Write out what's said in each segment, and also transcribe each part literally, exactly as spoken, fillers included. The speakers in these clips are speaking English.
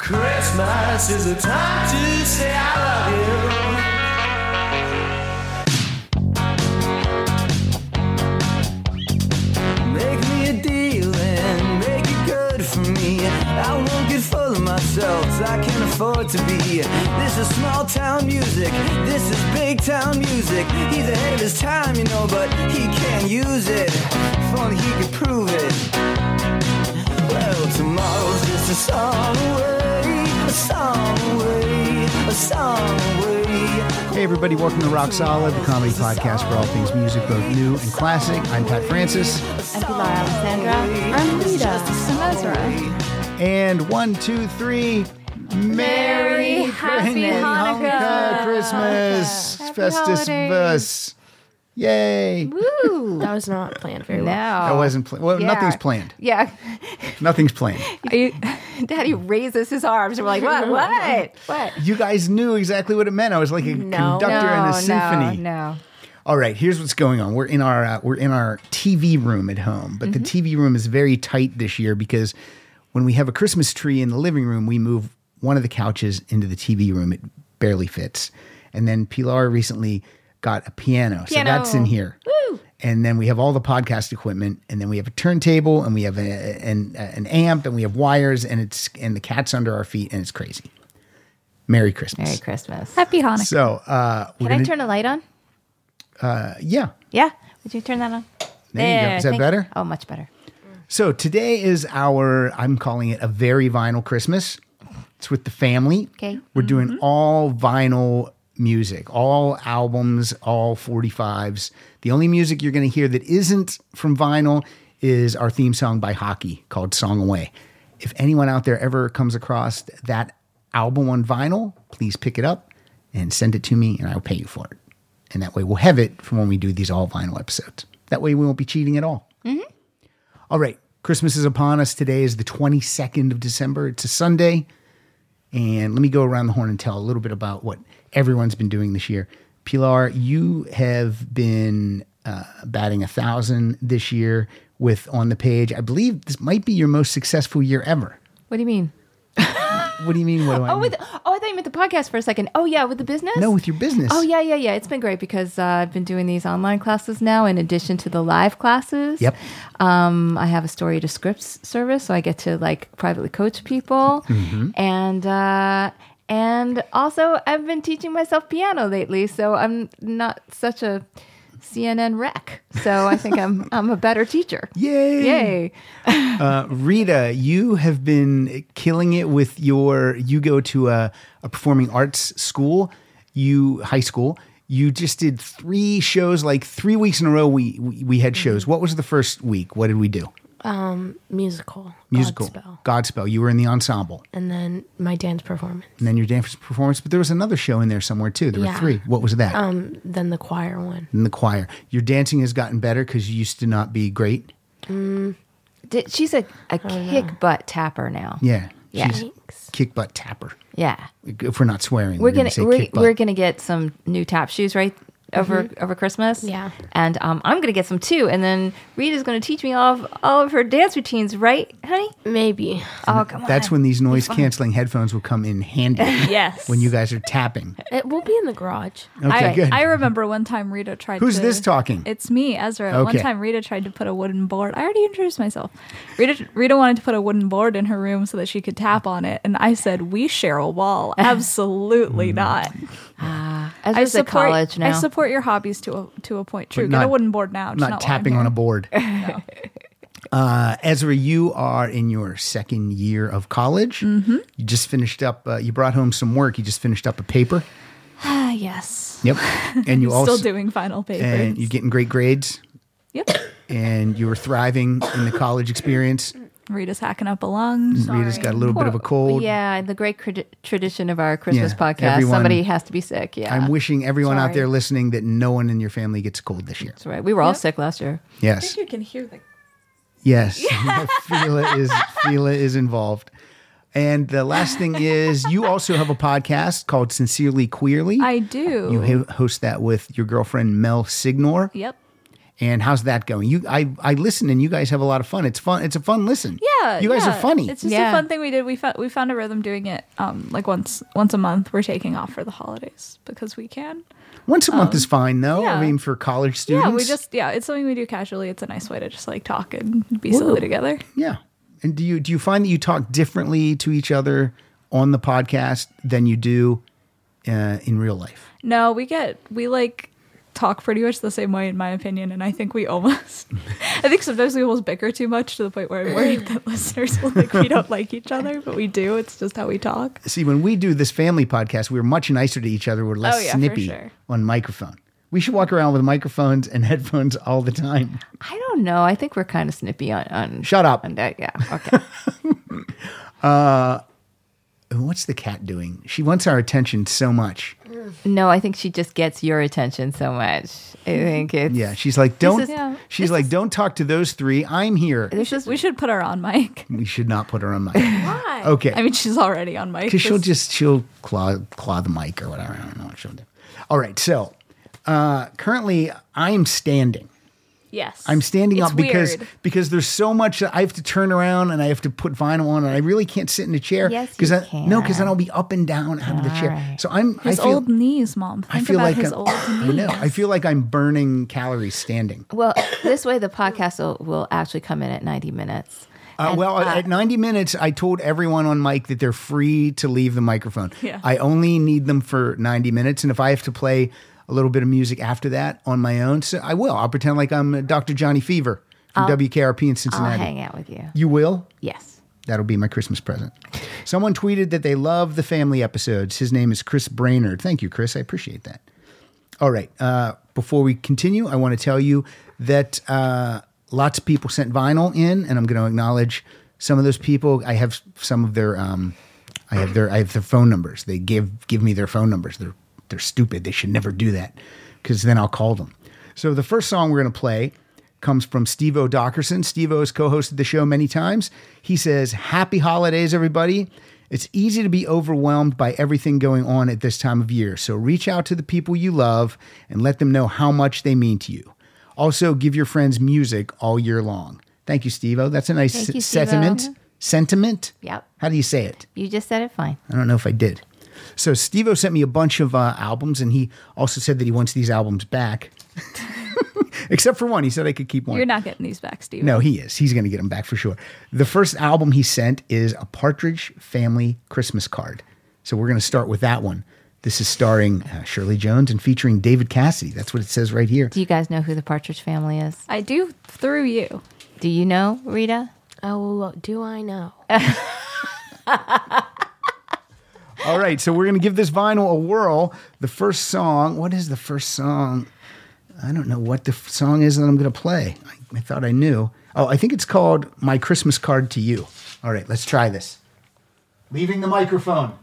Christmas is a time to say I love you. Make me a deal and make it good for me. I won't get full of myself, I can't afford to be. This is small town music, this is big town music. He's ahead of his time, you know, but he can't use it. If only he could prove it. Well, tomorrow's just a song away, a song away, a song away. Hey everybody, welcome to Rock Solid, the comedy podcast for all things music, both new and classic. I'm Pat Francis. I'm Pilar Alessandra. I'm Lita. I'm Ezra. And one, two, three. Merry, happy Hanukkah. Christmas, Happy Festus Bus. Yay. Woo! That was not planned very No. well. That wasn't planned. Well, Yeah. nothing's planned. Yeah. Nothing's planned. You, Daddy raises his arms and we're like, what? What? What? You guys knew exactly what it meant. I was like a No. conductor in a symphony. No, no. All right, here's what's going on. We're in our uh, we're in our T V room at home, but Mm-hmm. the T V room is very tight this year because when we have a Christmas tree in the living room, we move one of the couches into the T V room. It barely fits, and then Pilar recently got a piano, so Piano. that's in here. Woo! And then we have all the podcast equipment, and then we have a turntable, and we have a, an an amp, and we have wires, and it's and the cat's under our feet, and it's crazy. Merry Christmas. Merry Christmas. Happy Hanukkah. So uh, we're Can I gonna, turn a light on? uh, yeah. Yeah. Would you turn that on? There you go. Is that thank- better? Oh, much better. So today is our, I'm calling it a very vinyl Christmas. It's with the family. Okay. We're doing all vinyl music, all albums, all forty-fives. The only music you're going to hear that isn't from vinyl is our theme song by Hockey called Song Away. If anyone out there ever comes across that album on vinyl, please pick it up and send it to me and I'll pay you for it. And that way we'll have it for when we do these all vinyl episodes. That way we won't be cheating at all. Mm-hmm. All right. Christmas is upon us. Today is the twenty-second of December. It's a Sunday. And let me go around the horn and tell a little bit about what everyone's been doing this year. Pilar, you have been uh, batting a thousand this year with On the Page. I believe this might be your most successful year ever. What do you mean? What do you mean? What do I Oh, mean? with oh, I thought you meant the podcast for a second. Oh, yeah, with the business? No, with your business. Oh, yeah, yeah, yeah. It's been great because uh, I've been doing these online classes now in addition to the live classes. Yep. Um, I have a story to scripts service, so I get to like privately coach people. Mm-hmm. And uh, and also I've been teaching myself piano lately, so I'm not such a C N N wreck. So I think I'm I'm a better teacher. Yay. Yay. Uh, Rita, you have been killing it with your, you go to a, a performing arts school, you high school. You just did three shows, like three weeks in a row. We, we, we had shows. What was the first week? What did we do? Um, musical. Musical. Godspell. Godspell. You were in the ensemble. And then my dance performance. And then your dance performance. But there was another show in there somewhere too. There were Yeah. three. What was that? Um, then the choir one. in the choir. Your dancing has gotten better because you used to not be great. Did, she's a, a kick butt tapper now. Yeah. Yeah. She's kick butt tapper. Yeah. If we're not swearing, We're we're, gonna say we're, kick butt. we're gonna get some new tap shoes right over over Christmas. Yeah. and um, I'm gonna get some too. And then Rita's gonna teach me all of all of her dance routines, right, honey? Maybe. Oh, come on. That's when these noise canceling headphones will come in handy. Yes. When you guys are tapping. It will be in the garage. Okay, I, good. I remember one time Rita tried Who's to... this talking? It's me, Ezra. Okay. One time Rita tried to put a wooden board. I already introduced myself. Rita Rita wanted to put a wooden board in her room so that she could tap on it. And I said, we share a wall. Absolutely Mm. not. As I at support, college now. I support your hobbies to a, to a point. True. But Get not- a wooden board now. Just not, not while I'm tapping on here. a board. uh, Ezra, you are in your second year of college. Mm-hmm. You just finished up, uh, you brought home some work. You just finished up a paper. Ah, yes. Yep. And you I'm also, still doing final papers. and you're getting great grades. Yep. And you were thriving in the college experience. Rita's hacking up a lung. Rita's got a little bit of a cold. Yeah, the great cred- tradition of our Christmas Yeah, podcast. everyone- Somebody has to be sick. Yeah, I'm wishing everyone out Sorry. there listening that no one in your family gets a cold this year. that's right. We were all sick last year. Yes. You can hear the... Yes. Fila is Fila is involved. And the last thing is you also have a podcast called Sincerely Queerly. I do. You ho- host that with your girlfriend Mel Signor. Yep. And how's that going? You, I, I listen, and you guys have a lot of fun. It's fun. It's a fun listen. Yeah, you guys yeah. are funny. It's just Yeah. a fun thing we did. We found we found a rhythm doing it um like once once a month. We're taking off for the holidays because we can. Once a month is fine, though. yeah. I mean, for college students. Yeah, we just yeah, it's something we do casually. It's a nice way to just like talk and be silly together. yeah. And do you do you find that you talk differently to each other on the podcast than you do uh, in real life? No, we get we like talk pretty much the same way in my opinion, and I think we almost I think sometimes we almost bicker too much to the point where I'm worried that listeners will think we don't like each other, but we do. It's just how we talk. See, when we do this family podcast, we're much nicer to each other. We're less Oh, yeah, for snippy sure. on microphone. We should walk around with microphones and headphones all the time. I don't know. I think we're kind of snippy on. on Shut up. on that. Yeah. Okay. What's the cat doing? She wants our attention so much. No, I think she just gets your attention so much. I think it's Yeah, she's like, don't. is- Yeah. she's like, don't talk to those three. I'm here. This is We should put her on mic. We should not put her on mic. Why? Okay. I mean, she's already on mic. Because she'll Just- just she'll claw claw the mic or whatever. I don't know what she'll do. All right. So uh, currently, I'm standing. yes, I'm standing It's up because weird. because there's so much that I have to turn around and I have to put vinyl on, and I really can't sit in a chair. Yes, because you I no, because then can. I'll be up and down out of the chair. right. So I'm his I feel, old knees, Mom. Think I feel about like his I'm- old I knees. know. I feel like I'm burning calories standing. well. This way, the podcast will, will actually come in at ninety minutes. Uh, And, well, uh, at ninety minutes, I told everyone on mic that they're free to leave the microphone. Yeah. I only need them for ninety minutes. And if I have to play a little bit of music after that on my own, so I will. I'll pretend like I'm Doctor Johnny Fever from W K R P in I'll Cincinnati. hang out with you. You will? Yes. That'll be my Christmas present. Someone tweeted that they love the family episodes. His name is Chris Brainerd. Thank you, Chris. I appreciate that. All right. Uh, before we continue, I want to tell you that uh, lots of people sent vinyl in, and I'm going to acknowledge some of those people. I have some of their, um, I have their, I have their phone numbers. They give give me their phone numbers. They're they're stupid. They should never do that, because then I'll call them. So the first song we're going to play comes from Steve-O Dockerson. Steve-O has co-hosted the show many times. He says, "Happy holidays, everybody. It's easy to be overwhelmed by everything going on at this time of year. So reach out to the people you love and let them know how much they mean to you. Also, give your friends music all year long." Thank you, Steve-O. That's a nice Thank you, s- Steve-O. sentiment. Sentiment? Yep. How do you say it? You just said it fine. I don't know if I did. So Steve-O sent me a bunch of uh, albums, and he also said that he wants these albums back. Except for one. He said I could keep one. You're not getting these back, Steve. No, he is. He's going to get them back for sure. The first album he sent is A Partridge Family Christmas Card. So we're going to start with that one. This is starring uh, Shirley Jones and featuring David Cassidy. That's what it says right here. Do you guys know who the Partridge Family is? I do through you. Do you know, Rita? Oh, do I know? All right, so we're going to give this vinyl a whirl. The first song, what is the first song? I don't know what the f- song is that I'm going to play. I, I thought I knew. Oh, I think it's called My Christmas Card to You. All right, let's try this. Leaving the microphone.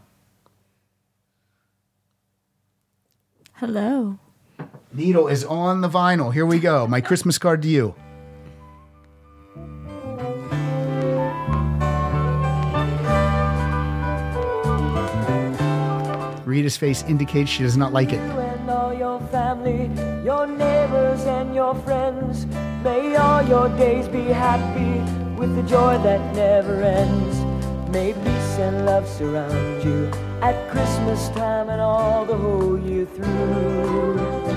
Hello. Needle is on the vinyl. Here we go. My Christmas Card to You. Rita's face indicates she does not like it. You and all your family, your neighbors and your friends. May all your days be happy with the joy that never ends. May peace and love surround you at Christmas time and all the whole year through.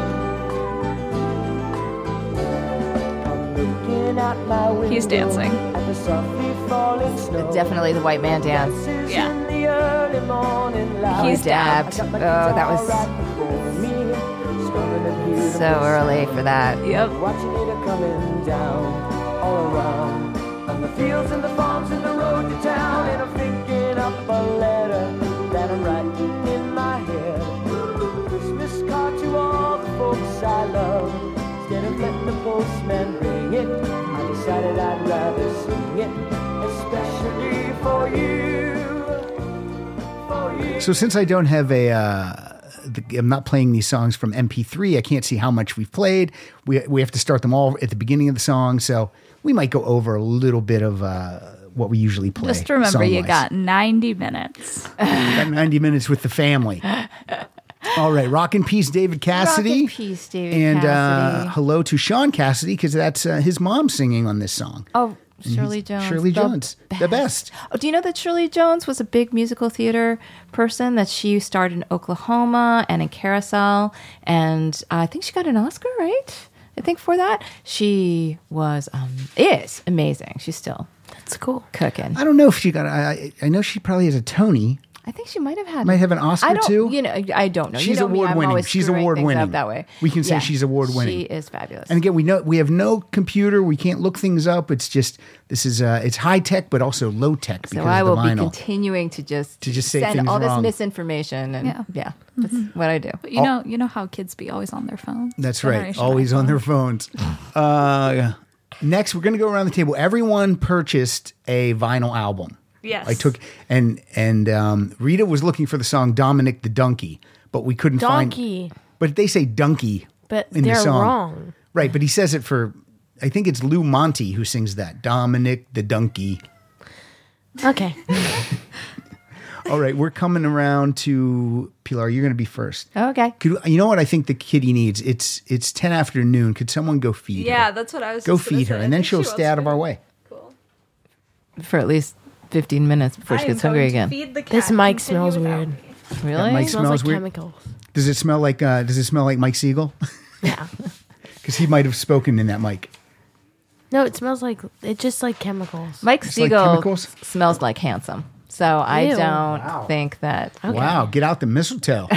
I'm looking out my window He's dancing. at the softly falling snow. Definitely the white man dance. Kisses Yeah. in the early morning light. He's dabbed. I got my Oh, that was guitar right before me, strumming a beautiful so early for that. Yep. watching it coming down all around on the fields and the farms and the road to town. And I'm thinking up a letter that I'm writing in my head. Christmas card to all the folks I love. Instead of letting the postman bring it, I decided I'd rather sing it, especially for you. For you. So since I don't have a, uh, the, I'm not playing these songs from M P three, I can't see how much we've played. We we have to start them all at the beginning of the song, so we might go over a little bit of uh, what we usually play. Just remember, you song-wise. got ninety minutes. Got ninety minutes with the family. All right, rock and peace, David Cassidy. Rock and peace, David and Cassidy. uh, hello to Sean Cassidy because that's uh, his mom singing on this song. Oh, Shirley Jones. Shirley the Jones, the best. Oh, do you know that Shirley Jones was a big musical theater person? That she starred in Oklahoma and in Carousel, and I think she got an Oscar, right? I think for that she was um, is amazing. She's still That's cool. cooking. I don't know if she got. I I know she probably has a Tony. I think she might have had. Might have an Oscar I don't, too? You know, I don't know. You She's know me, I'm award-winning. always She's screwing things award-winning. up that way. We can say she's award-winning. She is fabulous. And again, we know we have no computer. We can't look things up. It's just this is uh, it's high tech, but also low tech because so I of the will be vinyl. continuing to just To just say send things all wrong. this misinformation, and yeah, Yeah. that's what I do. But you know, you know how kids be always on their phones. That's right. Generation Always on iPhone. their phones. Uh, next, we're going to go around the table. Everyone purchased a vinyl album. Yes. I took and and um, Rita was looking for the song Dominic the Donkey, but we couldn't Donkey. find. But they say donkey. But in the they're song. wrong. Right, but he says it for. I think it's Lou Monte who sings that Dominic the Donkey. Okay. All right, we're coming around to Pilar. You're going to be first. Okay. Could, you know what I think the kitty needs? It's it's ten after noon. Could someone go feed her? Yeah, that's what I was. Go just gonna feed her, say. and I then think she'll she stay wants out of to- our way. Cool. For at least fifteen minutes before she gets hungry again. This mic smells weird. Really? That mic It smells, smells like weird. chemicals. Does it smell like uh, Does it smell like Mike Siegel? Yeah. Because he might have spoken in that mic. No, it smells like it's just like chemicals. Mike It's like Siegel chemicals? smells like handsome. So I Ew. don't Wow. think that. Wow, get out the mistletoe.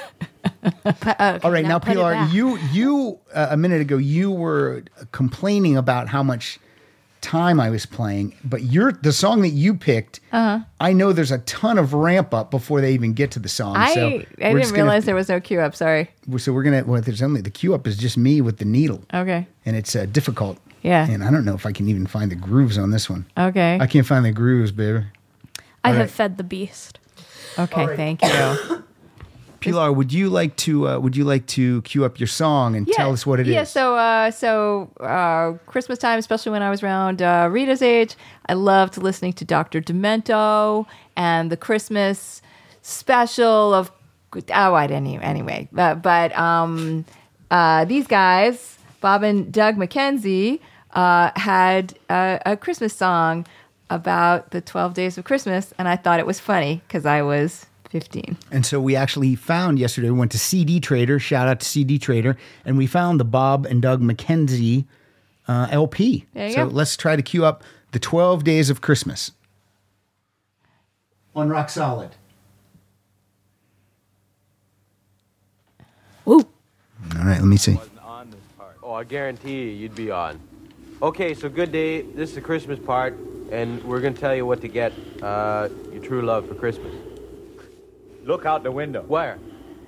All right, now, now put it Pilar, back. you you uh, a minute ago you were complaining about how much time I was playing, but you're the song that you picked. Uh-huh. I know there's a ton of ramp up before they even get to the song. I, so I we're didn't just gonna- realize there was no queue up. Sorry. So we're gonna. Well, there's only the cue up is just me with the needle, Okay. and it's uh, difficult. Yeah. And I don't know if I can even find the grooves on this one. Okay. I can't find the grooves, baby. I All have right. fed the beast. Okay. Thank you. Pilar, would you like to uh, would you like to cue up your song and tell us what it is? yeah, so uh, so uh, Christmas time, especially when I was around uh, Rita's age, I loved listening to Doctor Demento and the Christmas special of. Oh, I didn't even anyway. But, but um, uh, these guys, Bob and Doug McKenzie, uh, had a, a Christmas song about the twelve days of Christmas, and I thought it was funny because I was fifteen. And so we actually found yesterday, we went to C D Trader, shout out to C D Trader, and we found the Bob and Doug McKenzie uh, L P. There you so go. let's try to cue up the twelve Days of Christmas on Rock Solid. Ooh. All right, let me see. On this part. Oh, I guarantee you, you'd be on. Okay, so good day. This is the Christmas part, and we're gonna tell you what to get uh, your true love for Christmas. Look out the window. Where?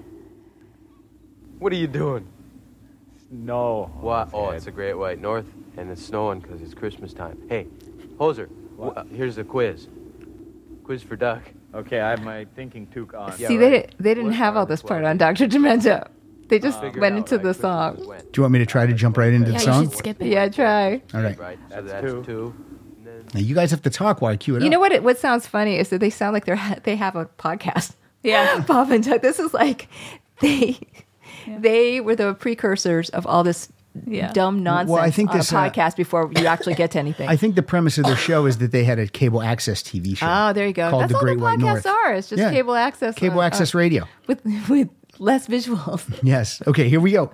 What are you doing? No. What? Oh, it's a great white north, and it's snowing because it's Christmas time. Hey, Hoser, w- uh, here's a quiz. Quiz for Doug. Okay, I have my thinking toque on. Yeah, See, right. they, didn't- they didn't What have all part this of part twelve? on Doctor Demento. They just Figure it went out, into right? the Christmas song. is when. Do you want me to try to jump right into Yeah, the you song? should skip it. Yeah, try. All right. Right, so That's that's, two. two. And then Now you guys have to talk while I cue it You up. know what? It, what sounds funny is that they sound like they're ha- they have a podcast. Yeah. Bob and Doug. This is like they they were the precursors of all this Yeah. dumb nonsense Well, I think on this, a uh, podcast before you actually get to anything. I think the premise of their show is that they had a cable access T V show. oh, there you go. Called That's The all Great the White podcasts North. are. It's just Yeah. cable access. Cable uh, access uh, radio. with with less visuals. Yes. Okay, here we go.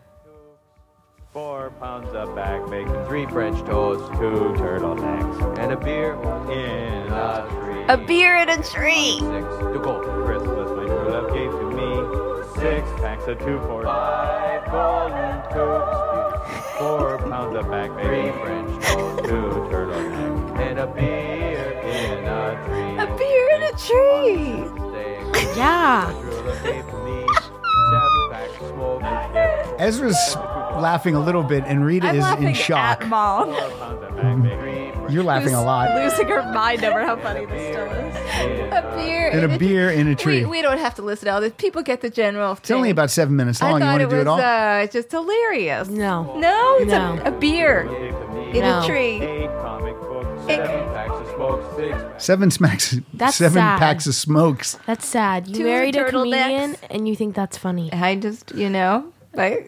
Four pounds of back bacon, three French toasts two turtlenecks, and a beer in a tree. A beer in a tree. Six. To go. Christmas my true love gave to me. Six packs of two for five golden tubes. Four pounds of back Three bacon, French toasts two turtlenecks, and a beer in a tree. A beer in a tree. Six. Yeah. True love gave to me seven packs of smoke. Ezra's laughing a little bit, and Rita I'm is laughing in shock. at Mom. four pounds of back bacon. You're laughing a lot. Losing her mind over how funny this still is. A beer And in a beer in a tree. We, we don't have to listen to all this. People get the general. It's only about seven minutes I long. You thought want to it do was it all? uh, just hilarious. No. No, it's No. A, a beer Gave to me in No. a tree. eight comic books, Seven packs of smokes, six packs. Seven smacks. That's seven sad. packs of smokes. That's sad. You Two married a turtlenecks. comedian and you think that's funny. I just, you know, I,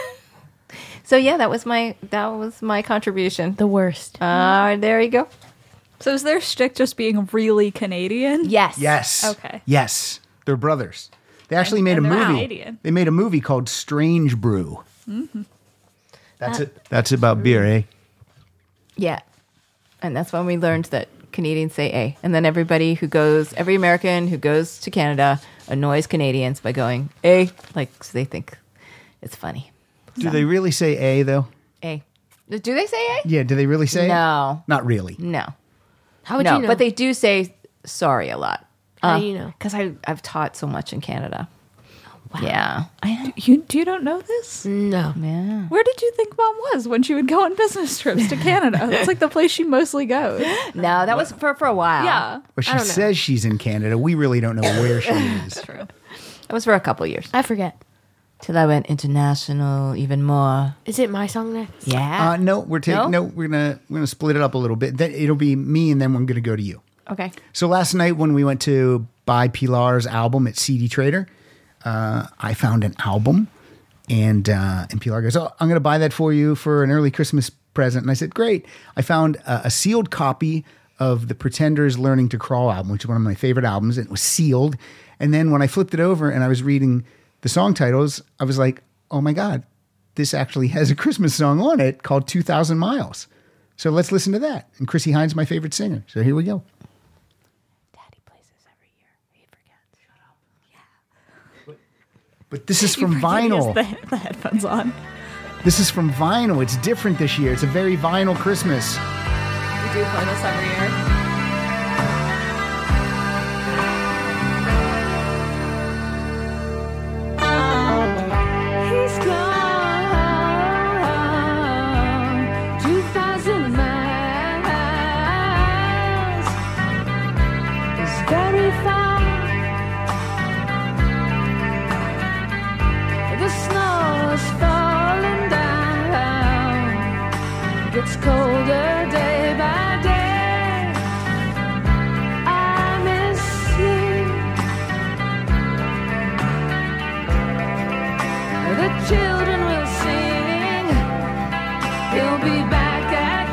so yeah, that was my that was my contribution. The worst. Uh, there you go. So is their shtick just being really Canadian? Yes. Yes. Okay. Yes. They're brothers. They actually And- made and a they're movie. Canadian. They made a movie called Strange Brew. Mm-hmm. That's it. That's about beer, eh? Yeah. And that's when we learned that Canadians say A. And then everybody who goes, every American who goes to Canada annoys Canadians by going A, like, so they think it's funny. Do they really say A though? A. Do they say A? Yeah. Do they really say? No. Not really. No. How would no, you know? but they do say sorry a lot. How do you know? Because I've taught so much in Canada. Yeah. I, You you don't know this? No. yeah. Where did you think Mom was when she would go on business trips to Canada? That's like the place she mostly goes. No, that was for, for a while. Yeah. Well, she I don't know. says she's in Canada. We really don't know where she is. That was for a couple years. I forget. Till I went international even more. Is it my song next? Yeah. Uh, no, we're taking. No? No, we're gonna we're gonna split it up a little bit. Then it'll be me, and then we're gonna go to you. Okay. So last night when we went to buy Pilar's album at C D Trader, uh, I found an album, and uh, and Pilar goes, "Oh, I'm going to buy that for you for an early Christmas present." And I said, "Great!" I found a, a sealed copy of the Pretenders' "Learning to Crawl" album, which is one of my favorite albums. And it was sealed, and then when I flipped it over and I was reading the song titles, I was like, "Oh my God, this actually has a Christmas song on it called two thousand miles." So let's listen to that. And Chrissy Hines, my favorite singer. So here we go. Daddy plays this every year. He forgets. Shut up. But this is from vinyl. He has the, the headphones on. This is from vinyl. It's different this year. It's a very vinyl Christmas. We do play this every year. He's gone two thousand miles. It's very far. The snow is falling down. It gets colder day by day. I miss you. The children will sing. He'll be back at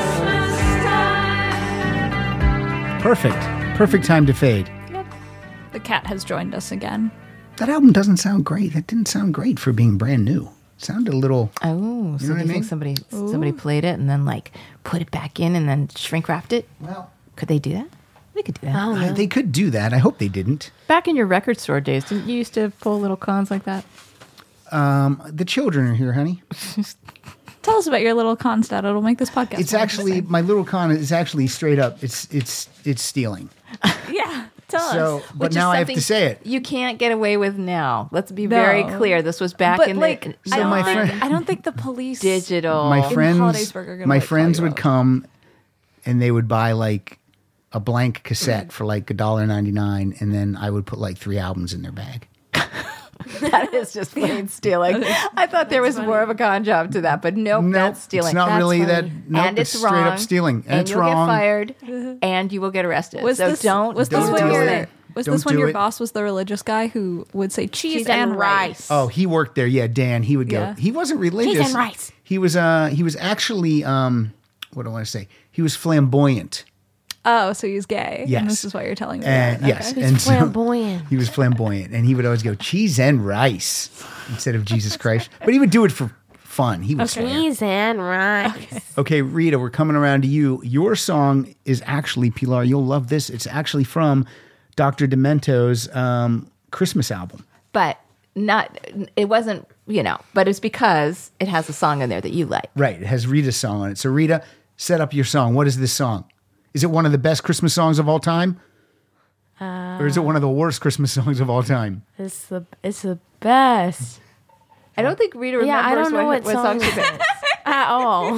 Christmas time. Perfect. Perfect time to fade. The cat has joined us again. That album doesn't sound great. That didn't sound great for being brand new. It sounded a little. Oh, so know what do I you mean? think somebody somebody played it and then like put it back in and then shrink wrapped it? Well, Could they do that? They could do that. I don't uh, know. they could do that. I hope they didn't. Back in your record store days, didn't you used to pull little cons like that? The children are here, honey. Tell us about your little con stat. It'll make this podcast. It's more actually interesting. my little con is actually straight up. It's it's it's stealing. Yeah. Tell So, us. but Which is now I have to something say it. You can't get away with now. Let's be very No. clear. This was back But in like, the I, So don't my think, friend- I don't think the police digital. My in friends, Hollidaysburg are gonna, my like, call friends you would out. come, and they would buy like a blank cassette for like a dollar ninety nine, and then I would put like three albums in their bag. That is just plain stealing. I thought there was more of a con job to that, but nope, No, that's stealing. it's not That's really that. funny. Nope, and it's, it's straight wrong. up stealing, and, And, it's you'll wrong. get fired, and you will get arrested. Was so this, don't. was this Don't when do your it. was Don't this when do your it. boss was the religious guy who would say cheese, Cheese and and rice? Oh, he worked there. Yeah, Dan. He would go. Yeah. He wasn't religious. and rice. He was. Uh, he was actually. Um, what do I want to say? He was flamboyant. Oh, so he's gay. Yes. And this is why you're telling me. And that. yes, Okay. and He's so- flamboyant. he was flamboyant, and he would always go cheese and rice instead of Jesus Christ. But he would do it for fun. He was fair. Cheese and rice. Okay, Rita, we're coming around to you. Your song is actually, Pilar, you'll love this. It's actually from Doctor Demento's um, Christmas album. But not. It wasn't. You know. But it's because it has a song in there that you like. Right. It has Rita's song on it. So, Rita, set up your song. What is this song? Is it one of the best Christmas songs of all time? Uh, or is it one of the worst Christmas songs of all time? It's the it's the best I don't think Rita remembers Yeah, I don't know what, what what song song she it picked. at all.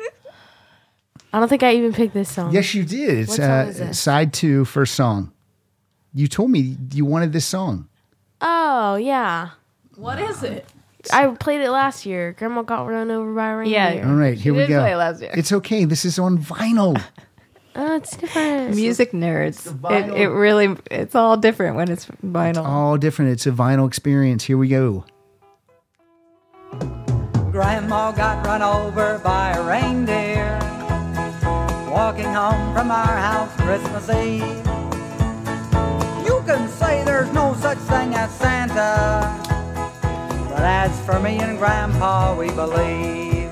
I don't think I even picked this song. Yes, you did. It's What song uh, is this? side two, first song. You told me you wanted this song. Oh yeah, What is it? I played it last year. Grandma got run over by a reindeer. Yeah. All right, She here we did go. play it last year. It's okay. This is on vinyl. Oh, it's different. Music nerds. It, vinyl. it really, it's all different when it's vinyl. All different. It's a vinyl experience. Here we go. Grandma got run over by a reindeer walking home from our house Christmas Eve. You can say there's no such thing as Santa, but as for me and Grandpa, we believe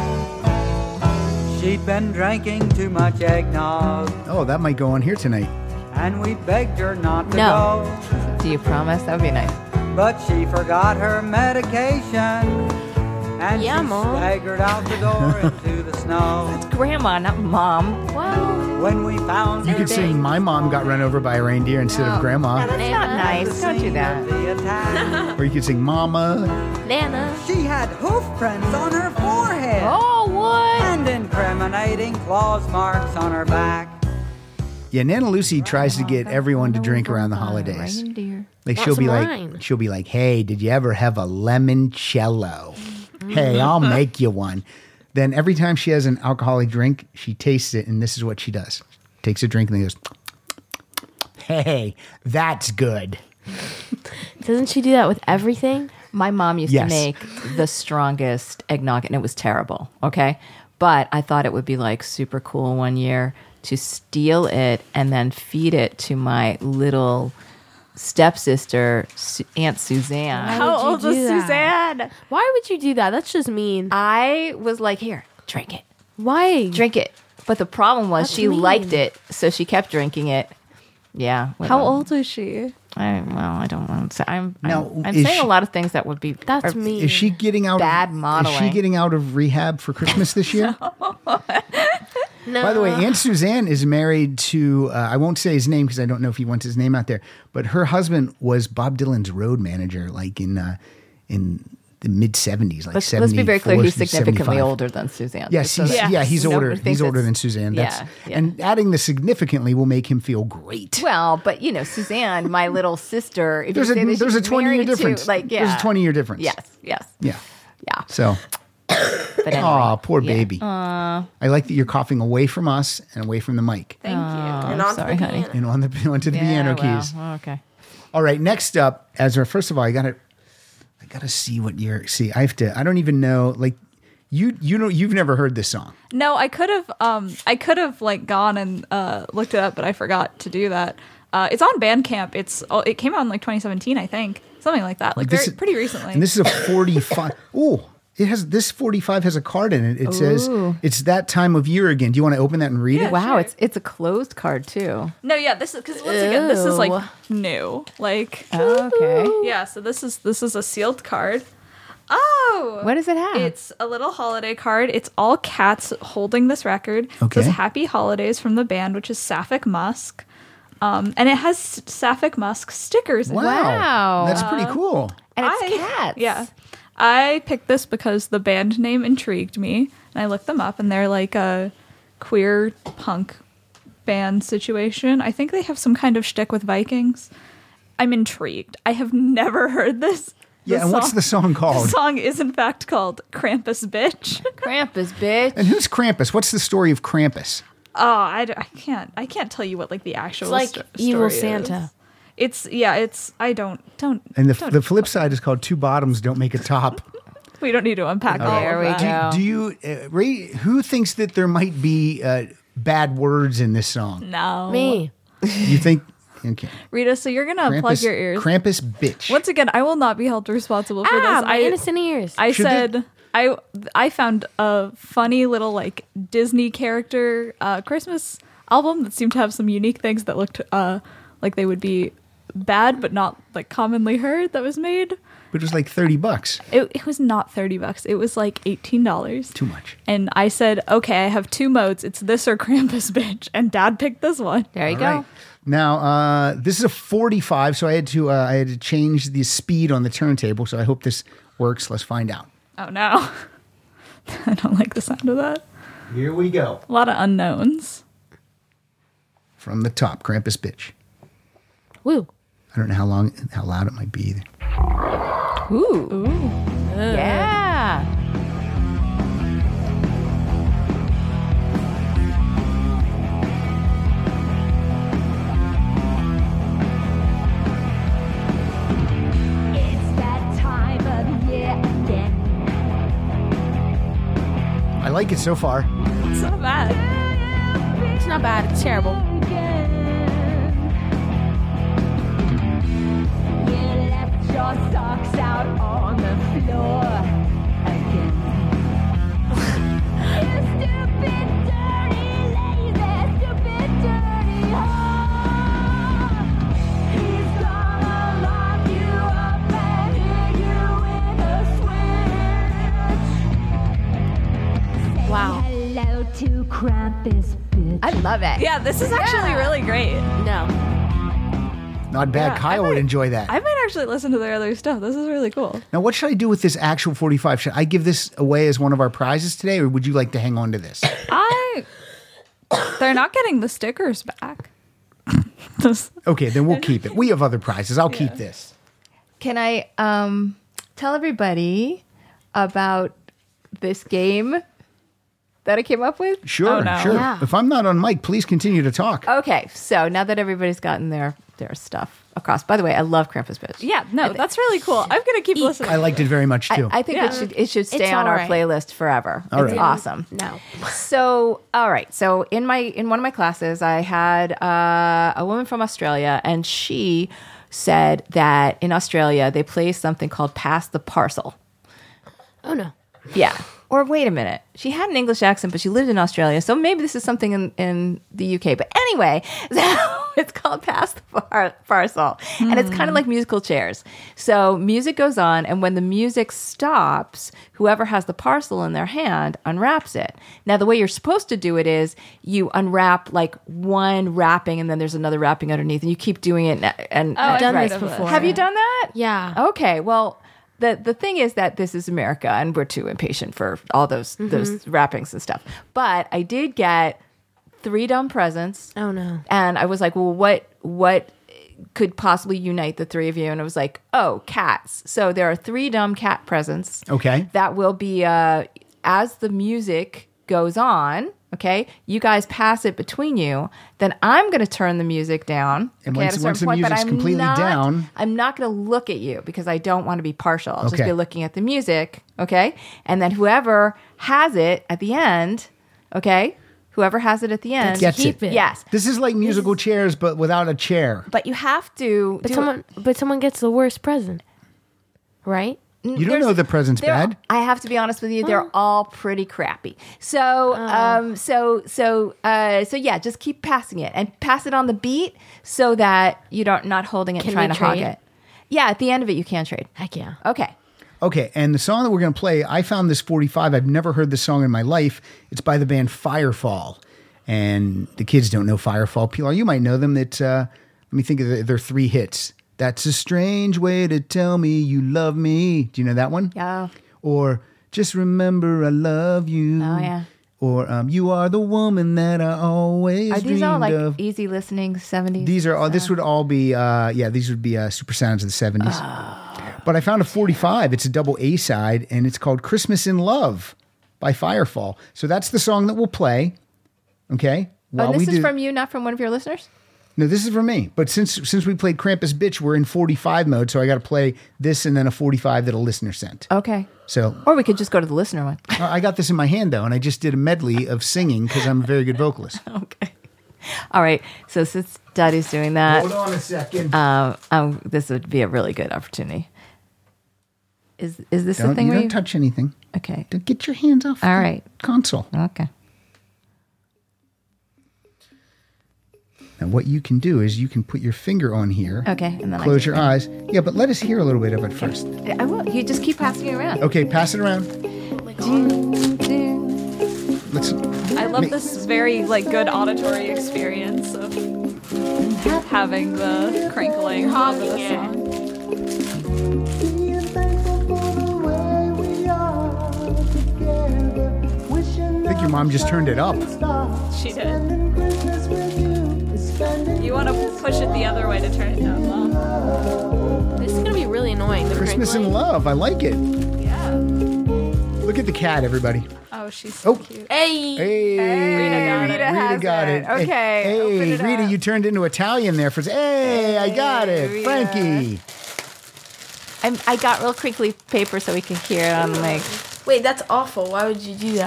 she'd been drinking too much eggnog, Oh, that might go on here tonight. and we begged her not to No. go. Do you promise? That would be nice. But she forgot her medication, and Yeah, she Mom. staggered out the door into the snow. Grandma, not mom. Well, When we found You her could sing "My Mom Got Run Over by a Reindeer" instead of "Grandma," That's not nice. Don't do that. the attack, or you could sing "Mama." Nana. she had hoof prints on her forehead Oh, what? and incriminating claws marks on her back. Yeah, Nana Lucy tries to get everyone to drink around the holidays. Reindeer. Like Want she'll be some like, wine. she'll be like, "Hey, did you ever have a limoncello? Hey, I'll make you one." Then every time she has an alcoholic drink, she tastes it, and this is what she does: takes a drink and then goes, "Hey, that's good." Doesn't she do that with everything? My mom used Yes. to make the strongest eggnog, and it was terrible. Okay. But I thought it would be like super cool one year to steal it and then feed it to my little stepsister, Su- Aunt Suzanne. Why How would you old was do that? Suzanne? Why would you do that? That's just mean. I was like, here, drink it, Why? drink it. But the problem was That's she mean. liked it, so she kept drinking it. Yeah. How well, old is she? I, well, I don't want to say. I'm, Now, I'm, I'm is saying she- a lot of things that would be. That's are- mean. Is she getting out? Bad of, Is modeling. she getting out of rehab for Christmas this year? No. By the way, Aunt Suzanne is married to, uh, I won't say his name because I don't know if he wants his name out there, but her husband was Bob Dylan's road manager, like in uh, in the mid seventies, like Let's, let's be very clear. He's seventy-four, significantly seventy-five. older than Suzanne. Yes, So he's, that yeah, he's nobody older. thinks He's older it's- than Suzanne. That's, yeah, yeah. And adding the significantly will make him feel great. Well, but you know, Suzanne, my little sister. If There's you a say that there's she a was twenty year married to, difference. like, yeah, There's a twenty year difference. Yes, yes, Yeah. yeah. So, But anyway, aw, poor yeah. baby. I like that you're coughing away from us and away from the mic Thank you. And I'm onto sorry, the honey. piano. and on the onto the Yeah, piano well, keys. okay. All right, next up, Ezra. First of all, I gotta, I gotta see what you're. See, I have to. I don't even know. Like, you, you know, you've never heard this song. No, I could have um I could have like gone and uh looked it up, but I forgot to do that. Uh it's on Bandcamp. It's oh, it came out in like twenty seventeen, I think. Something like that. Like This very, is- pretty recently. And this is a forty-five. Oh, it has this forty-five has a card in it. It says Ooh. it's that time of year again. Do you want to open that and read Yeah. it? Wow, sure. it's it's a closed card too. no, yeah, this is cuz once again, this is Ew. like new. Like Okay. yeah, so this is this is a sealed card. Oh. What does it have? It's a little holiday card. It's all cats holding this record. It Okay. says Happy Holidays from the band, which is Sapphic Musk. Um, and it has Sapphic Musk stickers in it. Wow, Wow. that's pretty cool. and it's I- cats. Yeah. I picked this because the band name intrigued me. And I looked them up, and they're like a queer punk band situation. I think they have some kind of shtick with Vikings. I'm intrigued. I have never heard this. Yeah, The and what's song- the song The called? song is, in fact, called Krampus Bitch. Krampus, bitch. And who's Krampus? What's the story of Krampus? Oh, I, d- I can't. I can't tell you what like the actual It's like sto- evil story Santa. is. It's yeah. It's I don't don't. And the don't- the flip side is called Two Bottoms Don't Make a Top. we don't need to unpack all There of we that. go. Do, do you, uh, Ray? Who thinks that there might be uh, bad words in this song? No, Me. You think? Okay. Rita. So you're gonna Krampus, plug your ears. Krampus, bitch. Once again, I will not be held responsible for Ah, this. my I innocent ears. I Should said I I found a funny little like Disney character uh, Christmas album that seemed to have some unique things that looked uh, like they would be bad but not like commonly heard that was made. Which was like thirty bucks. It, it was not thirty bucks. It was like eighteen dollars. Too much. And I said, okay, I have two modes. It's this or Krampus, bitch. And Dad picked this one. There you All go. right. Now, uh, this is a forty-five, so I had to uh, I had to change the speed on the turntable. So I hope this works. Let's find out. Oh no. I don't like the sound of that. Here we go. A lot of unknowns. From the top, Krampus, bitch. Woo. I don't know how long, how loud it might be either. Ooh. Yeah. like it so far. It's not bad. It's not bad. It's terrible. You left your socks out on the floor again. You stupid, dirty, lazy, stupid, dirty whore. He's gonna lock you up and hit you with a switch. Say Wow. hello to Krampus, bitch. I love it. Yeah, this is actually really great. No. Not bad. Yeah, Kyle I would might- enjoy that. I might actually listen to their other stuff. This is really cool. Now, what should I do with this actual forty-five? Should I give this away as one of our prizes today, or would you like to hang on to this? I. They're not getting the stickers back. This- Okay, then we'll keep it. We have other prizes. I'll keep this. Can I um, tell everybody about this game that I came up with? Sure, Oh, no. sure. Yeah. If I'm not on mic, please continue to talk. Okay, so now that everybody's gotten their their stuff across. By the way, I love Krampus Bitch. yeah, no, that's really cool. I'm gonna keep listening. I liked it very much too. I, I think Yeah. it should it should stay It's on all our right. playlist forever. All it's right. awesome. No. So, all right. So in my in one of my classes, I had uh, a woman from Australia, and she said that in Australia they play something called Pass the Parcel. Oh no. Yeah. Or wait a minute. She had an English accent, but she lived in Australia. So maybe this is something in, in the U K. But anyway, so it's called Pass the par- Parcel. And it's kind of like musical chairs. So music goes on, and when the music stops, whoever has the parcel in their hand unwraps it. Now, the way you're supposed to do it is you unwrap like one wrapping, and then there's another wrapping underneath, and you keep doing it. And, and Oh, I've done heard this of it. before. have you done that? Yeah. Okay. Well, the the thing is that this is America, and we're too impatient for all those those wrappings and stuff. But I did get three dumb presents, Oh no. and I was like, well, what what could possibly unite the three of you? And I was like, oh, cats. So there are three dumb cat presents. Okay. That will be uh, as the music goes on. Okay, you guys pass it between you. Then I'm going to turn the music down. And okay, once- at a certain once the point, but music's I'm completely not- down- I'm not going to look at you because I don't want to be partial. I'll just Okay. be looking at the music. Okay, and then whoever has it at the end. Okay, whoever has it at the end Gets Keep it. it. Yes, This is like musical chairs, but without a chair. but you have to. But do someone but someone gets the worst present. Right? You don't There's- know the present's they're- bad. I have to be honest with you; they're all pretty crappy. So, um, so, so, uh, so yeah, just keep passing it and pass it on the beat so that you don't not holding it, Can and trying we to hog trade? it. Yeah, at the end of it, you can trade. Heck yeah. Okay. Okay, and the song that we're going to play, I found this forty-five. I've never heard this song in my life. It's by the band Firefall. And the kids don't know Firefall. Pilar, you might know them. It's, uh, let me think of the, their three hits. That's a strange way to tell me you love me. Do you know that one? Yeah. Or just remember I love you. Oh, yeah. Or um, you are the woman that I always Are these dreamed all like of. easy listening seventies? These are all. This would all be. Uh, yeah, these would be uh, super sounds of the seventies. But I found a forty-five. It's a double A side, and it's called "Christmas in Love" by Firefall. So that's the song that we'll play. Okay. Oh, While and this we is do- from you, not from one of your listeners? No, this is for me. But since since we played Krampus Bitch, we're in forty-five mode. So I got to play this and then a forty-five that a listener sent. Okay. So Or we could just go to the listener one. uh, I got this in my hand though, and I just did a medley of singing because I'm a very good vocalist. Okay. All right. So since Daddy's doing that, Hold on a second. um, um, this would be a really good opportunity. Is is this the don't thing you where don't you? touch anything. Okay. Don't get your hands off. All the right. Console. Okay. Now, what you can do is you can put your finger on here. Okay. And then Close I your eyes. Yeah, but let us hear a little bit of it first. I will. You just keep passing it around. Okay, pass it around. Let's. I love Ma- this very like good auditory experience of having the crinkling of the song. I think your mom just turned it up. She did. You want to push it the other way to turn it down low. This is gonna be really annoying. The Christmas in crinkling. Love. I like it. Yeah. Look at the cat, everybody. Oh, she's so Oh. cute. Hey. Hey, Rita got it. Rita has got it. it. Okay, Hey, open hey, it Rita, up. you turned into Italian there for. Hey, I got it, Rita. Frankie. I'm, I got real crinkly paper so we can hear it on the mic. Wait, that's awful. Why would you do that?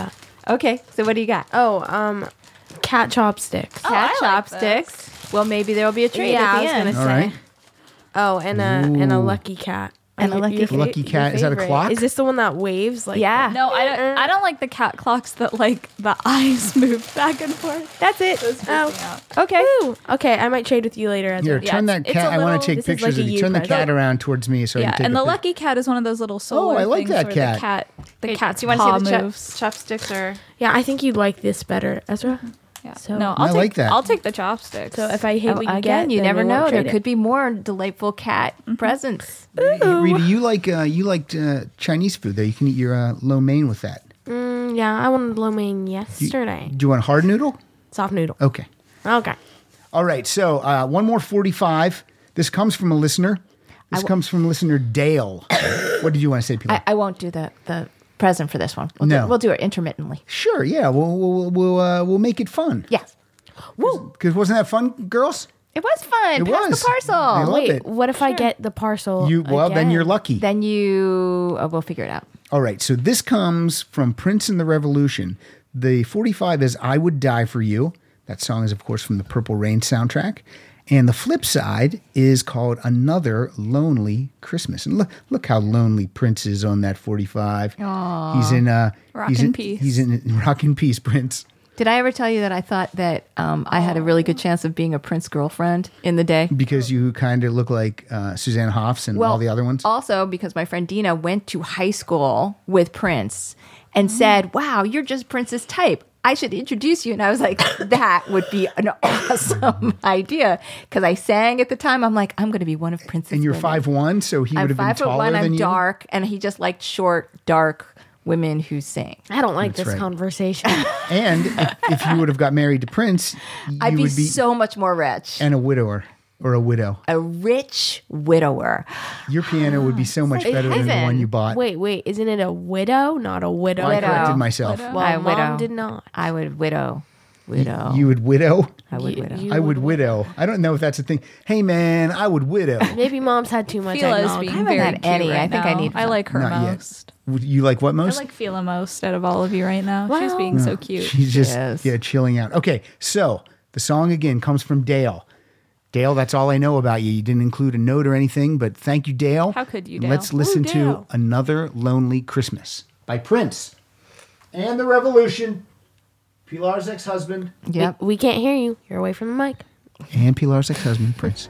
Okay, so what do you got? Oh, um, cat chopsticks. Cat I like chopsticks. Well, maybe there will be a treat Yeah, at I the was end. gonna All say. right. Oh, and a and a Ooh. lucky cat. And a Your- lucky your cat. Lucky your cat, is that a favorite. clock? Is this the one that waves? Like Yeah. No, I don't. I don't like the cat clocks that like the eyes move back and forth. That's it. Those freak Oh. me out. Okay. Woo. Okay, I might trade with you later. Ezra. Here, Yeah, turn that it's- it's cat. a I want little- to take this is pictures like of a you. you Turn the present. cat around towards me so I Yeah, can take and a the pic- lucky cat is one of those little solar I like things that where cat. the cat, the Hey, cat's do you want to paw see the chop- moves. chopsticks or? Yeah, I think you'd like this better, Ezra. Yeah. So- no, I'll I take, like that. I'll take the chopsticks. So if I hate Oh, what you again, get, you then never we know. won't There trade could it. be more delightful cat presents. Rita, you like uh, you liked uh, Chinese food though. You can eat your uh, lo mein with that. Mm, yeah, I wanted lo mein You- yesterday. Do you want hard noodle? Soft noodle. Okay. Okay. All right. So uh, one more forty-five. This comes from a listener. This comes from listener Dale. What did you want to say, Pilar? I, I won't do the the present for this one. We'll No. do, we'll do it intermittently. Sure. Yeah. We'll we'll we'll, uh, we'll make it fun. Yes, Because wasn't that fun, girls? it was fun. It Pass was. the parcel. I love Wait, it. what if I get the parcel? You well, then again? you're lucky. Then you, oh, we'll figure it out. All right. So this comes from Prince and the Revolution. The forty-five is "I Would Die for You." That song is, of course, from the Purple Rain soundtrack. And the flip side is called "Another Lonely Christmas." And look, look how lonely Prince is on that forty-five. Aww. He's in uh, Rock he's in in, peace. He's in Rock in Peace, Prince. Did I ever tell you that I thought that um, I had a really good chance of being a Prince girlfriend in the day? Because you kind of look like uh, Suzanne Hoffs and all the other ones. Also, because my friend Dina went to high school with Prince and said, "Wow, you're just Prince's type. I should introduce you." And I was like, that would be an awesome idea. Because I sang at the time. I'm like, I'm going to be one of Prince's And you're women. five one, so he would I'm have been five foot taller one. than I'm you. dark, and he just liked short, dark women who sing. I don't like That's this right. conversation. And if, if you would have got married to Prince, you I'd be, would be so much more rich. and a widower or a widow. A rich widower. Your piano would be so much better than the one you bought. Wait, wait, isn't it a widow, not a widow? I Widow. corrected myself. Well, I mom widow. did not. I would widow. Widow. You would widow? I would You- widow. you I would widow. I don't know if that's a thing. Hey, man, I would widow. Maybe mom's had too much Phila's eggnog. being haven't very had cute any. right I think I now. need I like her Not yet. most. Would you like what I most? like Fila most out of all of you right now. She's Wow. being so cute. She's just Yes. yeah, chilling out. Okay, so the song again comes from Dale. Dale, that's all I know about you. You didn't include a note or anything, but thank you, Dale. How could you, And Dale? Let's listen Ooh, to Dale. Another Lonely Christmas by Prince and the Revolution. Pilar's ex-husband Yep. We, we can't hear you. You're away from the mic. and Pilar's ex-husband, Prince.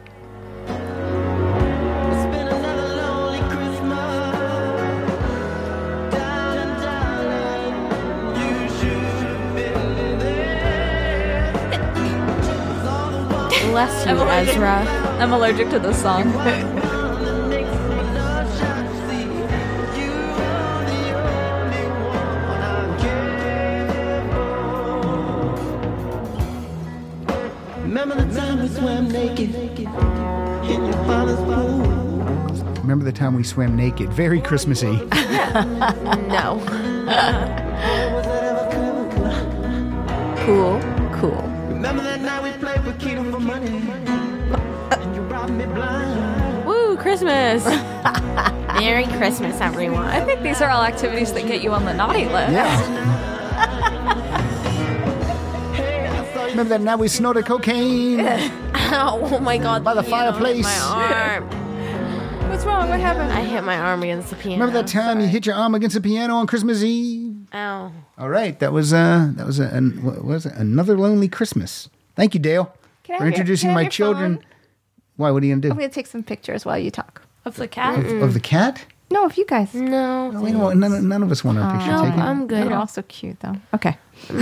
It's been another lonely Christmas, darling, darling. You should have been there. Bless you, I'm allergic, Ezra. I'm allergic to this song. Remember the time we swam naked in your father's pool? Remember the time we swam naked? Very Christmassy. No. Was that ever cool? Cool. Cool. Remember that night we played for Keto for money and you robbed me blind? Woo, Christmas. Merry Christmas, everyone. I think these are all activities that get you on the naughty list. Yeah. Remember that night we snorted cocaine? Ow, oh my God. By the piano hit fireplace. My arm. What's wrong? What happened? I hit my arm against the piano. Remember that time you hit your arm against the piano on Christmas Eve? Ow. All right, that was uh, that was a, an, what was it? Another lonely Christmas. Thank you, Dale, Can I for have your- introducing can I my have your children. phone? Why? What are you I'm gonna going to take some pictures while you talk. Of the cat. do? Of, of the cat? No, if you guys. No. We don't want, none, none of us want our picture No, taken. I'm good. You're also cute, though. Okay.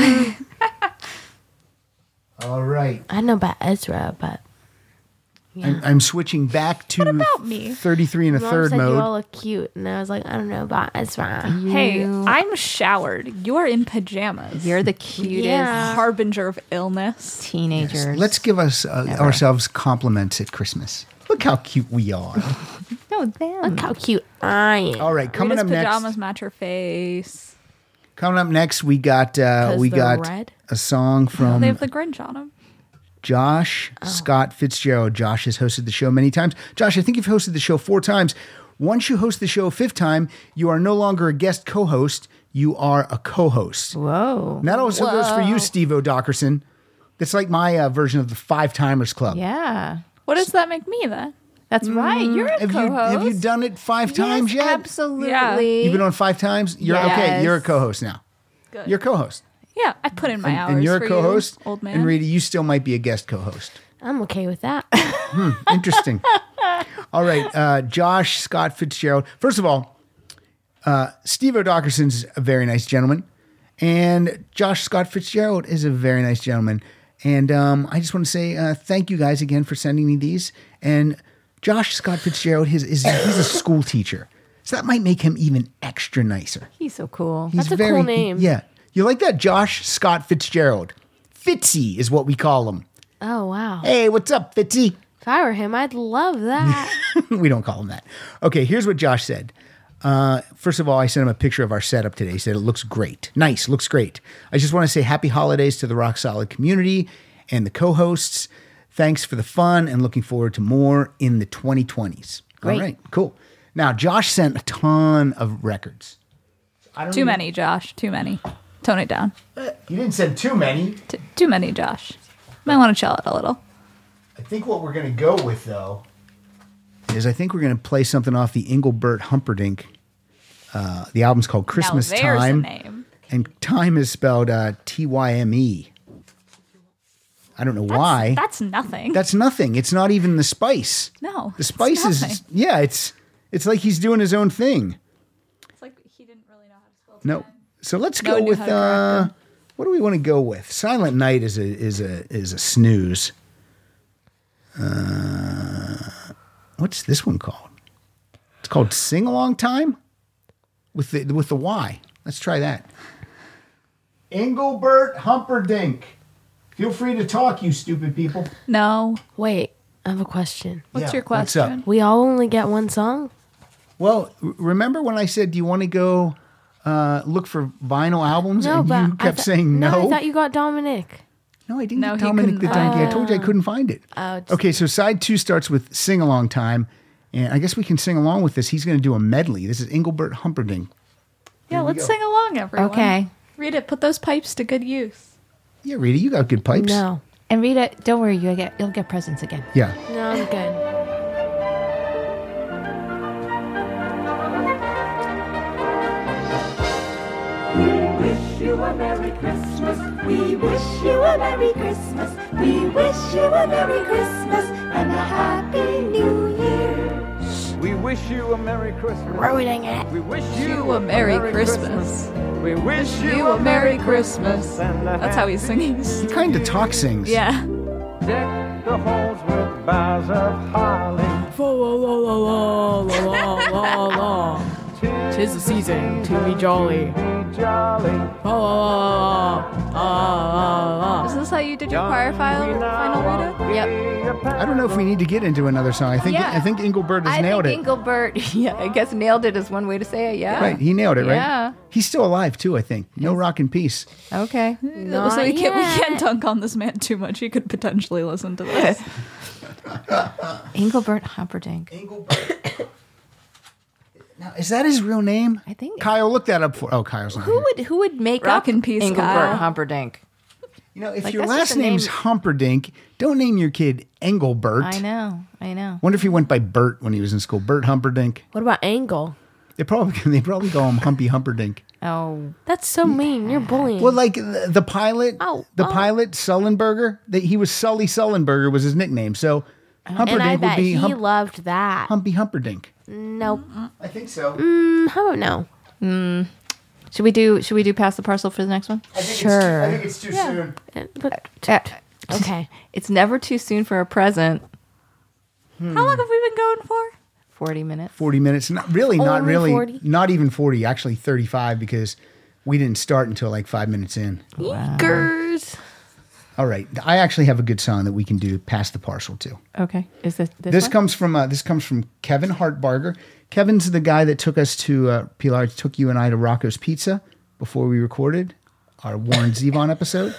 All right, I know about Ezra, but I'm, I'm switching back to about me? thirty-three and a Mom third said you all mode. look cute, and I was like, I don't know about Ezra. Hey, You- I'm showered. You're in pajamas. You're the cutest Yeah. harbinger of illness. teenagers. Let's give us uh, Ever. ourselves compliments at Christmas. Look how cute we are. No, them. Look how cute I am. All right, coming Rita's up pajamas next. match her face. Coming up next, we got uh, 'Cause we they're got red? a song Oh, from they have the Grinch on them. Josh Scott Fitzgerald. Josh has hosted the show many times. Josh, I think you've hosted the show four times. Once you host the show a fifth time, you are no longer a guest co-host. you are a co-host. Whoa. And that also goes for you, Whoa. Steve O'Dockerson. That's like my uh, version of the Five Timers Club. Yeah. What does that make me then? That's right. You're a Have you, co-host. have you done it five times yes, yet? Absolutely. Yeah. You've been on five times? You're okay. Yes. You're a co-host now. Good. You're a co-host. Yeah, I put in my And, hours. and you're for a co-host. you, old man. And Rita, you still might be a guest co-host. I'm okay with that. Interesting. All right. Uh, Josh Scott Fitzgerald. First of all, uh, Steve O'Dockerson's a very nice gentleman. And Josh Scott Fitzgerald is a very nice gentleman. And um, I just want to say uh, thank you guys again for sending me these. And Josh Scott Fitzgerald, his, is he's a school teacher. So that might make him even extra nicer. He's so cool. He's That's a cool name. Yeah. You like that? Josh Scott Fitzgerald. Fitzy is what we call him. Oh, wow. Hey, what's up, Fitzy? If I were him, I'd love that. We don't call him that. Okay, here's what Josh said. Uh, first of all, I sent him a picture of our setup today. He said it looks great. Nice, looks great. I just want to say happy holidays to the Rock Solid community and the co-hosts. Thanks for the fun and looking forward to more in the twenty twenties. Great. All right, cool. Now, Josh sent a ton of records. I don't Too even- many, Josh. Too many. Tone it down. You didn't send too many. T- too many, Josh. Might want to chill it a little. I think what we're going to go with, though, is I think we're going to play something off the Engelbert Humperdinck. Uh, the album's called Christmas now there's Time. a name. And time is spelled uh, T Y M E. I don't know That's, why. That's nothing. That's nothing. It's not even the spice. no. The spice it's is, nothing. yeah, it's it's like he's doing his own thing. It's like he didn't really know how to spell No. time. So let's No go one knew with how to uh, correct him. what do we want to go with? Silent Night is a is a is a snooze. Uh, what's this one called? It's called Sing Along Time with the with the Y. Let's try that. Engelbert Humperdinck. Feel free to talk, you stupid people. No. Wait, I have a question. What's Yeah, your what's up? question? We all only get one song? Well, r- remember when I said, do you want to go uh, look for vinyl albums? No, and but you I kept thought- saying no. I thought you got Dominic. No, I didn't No, get he Dominic the couldn't Donkey. I find told you I couldn't find it. Oh, just- Okay, so side two starts with Sing Along Time. And I guess we can sing along with this. He's going to do a medley. This is Engelbert Humperdinck. Yeah, we let's go. sing along, everyone. Okay. Read it. Put those pipes to good use. Yeah, Rita, you got good pipes. No. And Rita, don't worry, you'll get you'll get presents again. Yeah. No, I'm good. wish you a Merry Christmas. We wish you a Merry Christmas. We wish you a Merry Christmas and a Happy New Year. We wish you a Merry Christmas. Ruining it. We wish You a Merry Christmas. We wish You a Merry Christmas. and a That's how he happy- sings. He kind of talk sings. Yeah. Deck the halls with boughs of holly. Tis the season to be jolly. Be jolly. Is this how you did your choir file, final Rita? Yep. I don't know if we need to get into another song. I think Yeah. I think Engelbert has I nailed think it. Engelbert, yeah, I guess nailed it is one way to say it. Yeah. Right, he nailed it, right? Yeah. He's still alive too, I think. No rock and peace. Okay. Not so we can't, we yet. can't dunk on this man too much. He could potentially listen to this. Engelbert Humperdinck. Engelbert. Now, is that his real name? I think- Kyle, look that up for. Oh, Kyle's not Who here. would who would make Rock up in peace, Engelbert Kyle. Humperdinck? You know, if Like, your that's just last a name- name's Humperdinck, don't name your kid Engelbert. I know. I know. Wonder if he went by Bert when he was in school. Bert Humperdinck. What about Angle? They probably they probably call him Humpy Humperdinck. Oh, That's so mean. You're bullying. Well, like the, the pilot, Oh, the oh. pilot Sullenberger. That he was Sully Sullenberger was his nickname. So and I Humperdinck would bet be he Hump, loved that. Humpy Humperdinck. Nope. I think so. Mm, how about no? should we do should we do pass the parcel for the next one? I think Sure. It's too, I think it's too soon. Uh, But, Uh, okay. It's never too soon for a present. How long have we been going for? Forty minutes. Forty minutes. Not really. Not Only really. forty? Not even forty. Actually, thirty-five because we didn't start until like five minutes in. Eekers. All right. I actually have a good song that we can do. Pass the parcel to. Okay. Is this this, This one? comes from uh, this comes from Kevin Hartbarger. Kevin's the guy that took us to uh, Pilar took you and I to Rocco's Pizza before we recorded our Warren Zevon episode.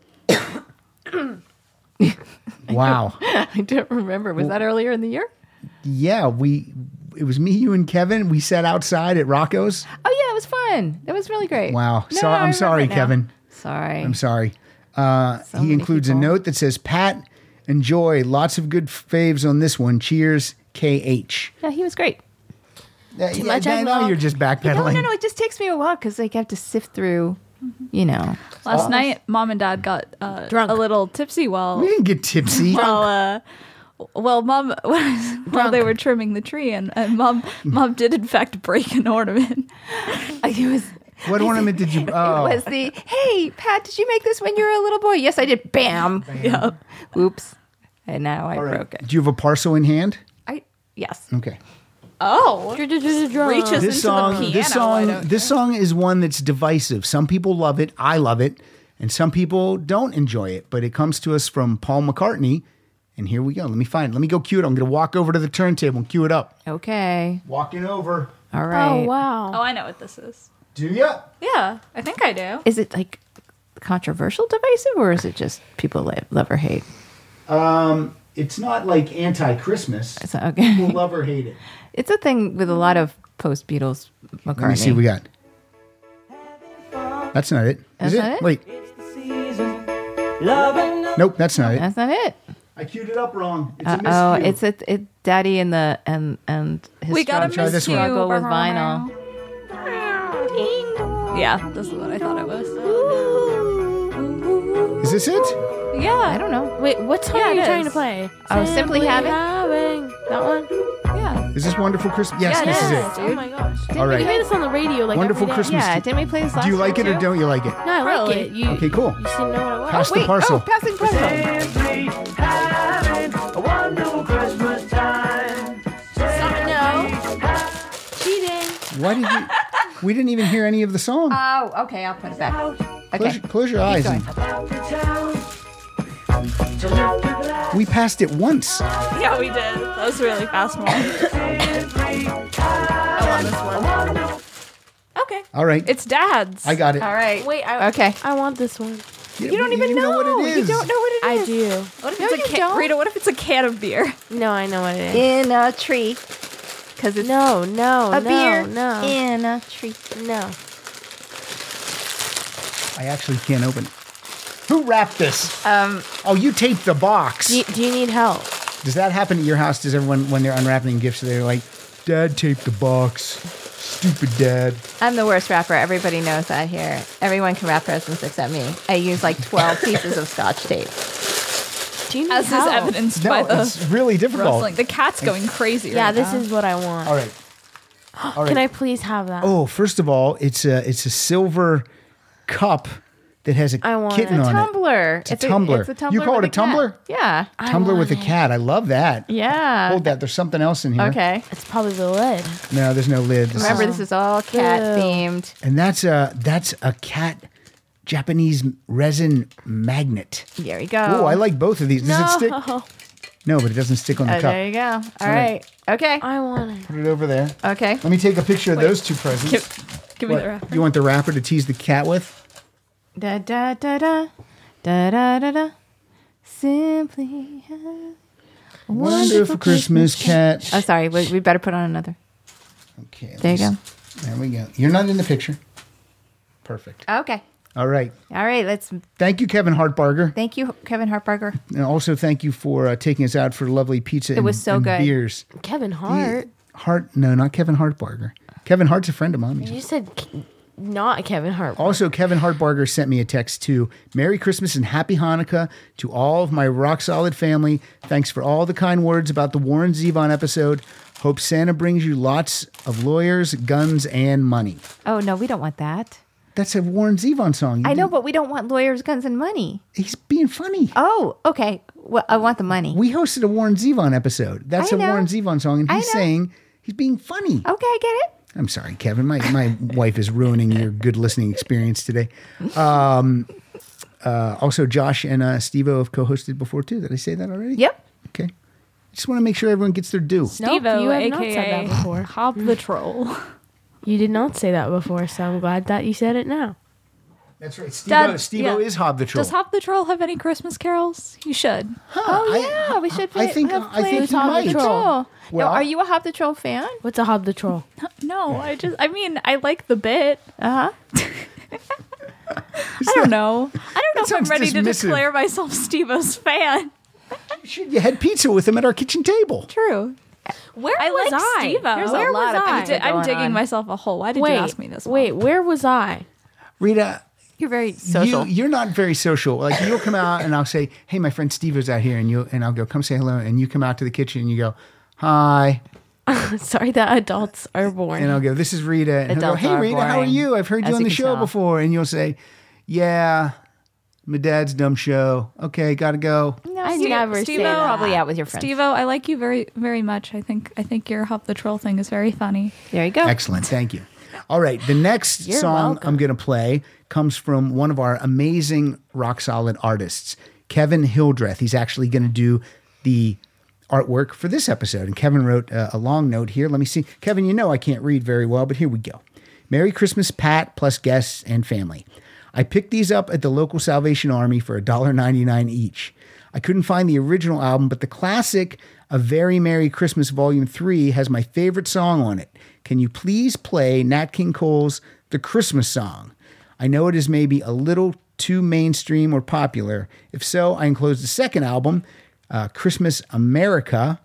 Wow. I don't remember. Was that earlier in the year? Yeah, we it was me, you, and Kevin. We sat outside at Rocco's. Oh yeah, it was fun. fun. It was really great. Wow. No, So I I'm remember sorry, it now. Kevin. Sorry. I'm sorry. Uh, So he many includes people. a note that says, Pat, enjoy. Lots of good faves on this one. Cheers, K H. Yeah, he was great. Yeah, Too yeah, much now alcohol. you're just backpedaling. No, no, no. It just takes me a while because like, I have to sift through, you know. Last night, mom and dad got uh, Drunk. a little tipsy while We didn't get tipsy. while uh, well, mom while they were trimming the tree, and, and mom mom did in fact break an ornament. It was. What ornament did you? Oh, It was the hey Pat, did you make this when you were a little boy? Yes, I did. Bam. Yeah. Oops. And now I all right. broke it. Do you have a parcel in hand? I yes. Okay. Oh, Reaches reaches This into song, the piano. this I song, don't this song is one that's divisive. Some people love it. I love it, and some people don't enjoy it. But it comes to us from Paul McCartney, and here we go. Let me find it. Let me go cue it. I'm going to walk over to the turntable and cue it up. Okay. Walking over. All right. Oh wow. Oh, I know what this is. Do ya? Yeah, I think I do. Is it like controversial, divisive, or is it just people love, love or hate? Um, it's not like anti-Christmas. It's okay. People love or hate it. It's a thing with a lot of post Beatles McCartney. Let me see what we got. That's not it. That's Is not it? it? Wait. Loving Nope, that's not it. That's not it. I queued it up wrong. It's Uh a oh, miscue. it's it, it Daddy and the and and his We gotta struggle, Try this one. struggle with vinyl. Yeah, this is what I thought it was. Is this it? Yeah, I don't know. Wait, what song Yeah, are you it trying is. to play? Oh, Simply Having? Having. That one? Yeah. Is this Wonderful Christmas? Yes, Yeah, it this is is. it. Oh my gosh. Didn't All right. we play this on the radio like Wonderful every day? Christmas. Yeah, didn't we play this last Do you like it year or too? don't you like it? No, I like Really? it. You, Okay, cool. You just didn't know what it was. Pass the Wait, parcel. oh, passing parcel. simply having a wonderful Christmas time. Cheating. Why did you? We didn't even hear any of the song. Oh, okay, I'll put it back. Okay. Close, close your eyes. going. And we passed it once. Yeah, we did. That was really fast, mom. Okay. All right. It's dad's. I got it. All right. Wait, I, Okay. I want this one. You don't even know. what it You is. don't know what it I is. do. What if No, it's a you can- don't. Rita, what if it's a can of beer? No, I know what it is. In a tree. Because it's No, no, a no, beer no, in a tree. no. I actually can't open it. Who wrapped this? Um, Oh, you taped the box. Do you, do you need help? Does that happen at your house? Does everyone, when they're unwrapping gifts, they're like, Dad taped the box. Stupid dad. I'm the worst rapper. Everybody knows that here. Everyone can wrap presents except me. I use like twelve pieces of scotch tape. Do you need As is help? evidenced by No, the it's really difficult. rustling. The cat's going crazy Yeah, right this now. is what I want. All right. All right. Can I please have that? Oh, first of all, it's a it's a silver cup that has a I want kitten it. on it. Tumbler. It's a tumbler. It's a tumbler. You call with it a cat. tumbler? Yeah. Tumbler with a want it. cat. I love that. Yeah. Hold that. There's something else in here. Okay. It's probably the lid. No, there's no lid. This Remember, is- this is all cat Ew. themed. and that's a that's a cat Japanese resin magnet. There we go. Oh, I like both of these. Does no. it stick? No, but it doesn't stick on the Oh, cup. there you go. All All right. right. Okay. I want it. Put it over there. Okay. Let me take a picture of those two presents. Give, give me What, the wrapper. you want the wrapper to tease the cat with? Da da da da da da da da. Simply. have- Wonderful Christmas cat. Oh, sorry. We, we better put on another. Okay. There you let's- There we go. You're not in the picture. Perfect. Okay. All right. All right. Let's Thank you, Kevin Hartbarger. thank you, Kevin Hartbarger. And also thank you for uh, taking us out for lovely pizza It and, was so and good. beers. Kevin Hart. Hart, no, not Kevin Hartbarger. Kevin Hart's a friend of mine. You said K- not Kevin Hart. Also, Kevin Hartbarger sent me a text to Merry Christmas and Happy Hanukkah to all of my rock solid family. Thanks for all the kind words about the Warren Zevon episode. Hope Santa brings you lots of lawyers, guns, and money. Oh no, we don't want that. That's a Warren Zevon song. You I know, didn't- but we don't want lawyers, guns, and money. he's being funny. Oh, okay. Well, I want the money. We hosted a Warren Zevon episode. That's I a know. Warren Zevon song, and I he's know. saying he's being funny. Okay, I get it. I'm sorry, Kevin. My my wife is ruining your good listening experience today. Um, uh, also, Josh and uh, Steve-O have co-hosted before too. Did I say that already? Yep. Okay. Just want to make sure everyone gets their due. Nope, Steve-O, you have not aka said that before. Hob the Troll. You did not say that before, so I'm glad that you said it now. That's right. Steve-O, Dad, Steve-O yeah. is Hob the Troll. Does Hob the Troll have any Christmas carols? You should. Huh, Oh I- yeah, we should. Play, I think have I played think he Hob might. the Troll. Well- now, are you a Hop the Troll fan? What's a Hob the Troll? No, I just, I mean, I like the bit. Uh huh. I don't know. I don't know if I'm sounds ready to dismissive. declare myself Steve-O's fan. Shit, you had pizza with him at our kitchen table. True. Where I was like I? Steve-O. There's a Where lot was of I? pizza I'm going digging on. myself a hole. Why did wait, you ask me this one? wait, where was I? Rita, You're very social. You, you're not very social. Like you'll come out and I'll say, "Hey, my friend Steve is out here," and you and I'll go, "Come say hello," and you come out to the kitchen and you go, "Hi," Sorry, the adults are boring. and I'll go, "This is Rita," and he'll go, Adults "Hey, are Rita, how are boring, you? I've heard you as on you the can show tell. before," and you'll say, "Yeah, my dad's dumb show. Okay, gotta go." No, I Steve- never say Steve-O that. probably out with your friends. Steve-O, I like you very, very much. I think, I think your Hop the Troll thing is very funny. There you go. Excellent. Thank you. All right. The next You're song welcome. I'm going to play comes from one of our amazing rock solid artists, Kevin Hildreth. He's actually going to do the artwork for this episode. And Kevin wrote uh, a long note here. Let me see. Kevin, you know I can't read very well, but here we go. Merry Christmas, Pat, plus guests and family. I picked these up at the local Salvation Army for one dollar ninety-nine each. I couldn't find the original album, but the classic A Very Merry Christmas Volume three has my favorite song on it. Can you please play Nat King Cole's The Christmas Song? I know it is maybe a little too mainstream or popular. If so, I enclosed the second album, uh, Christmas America,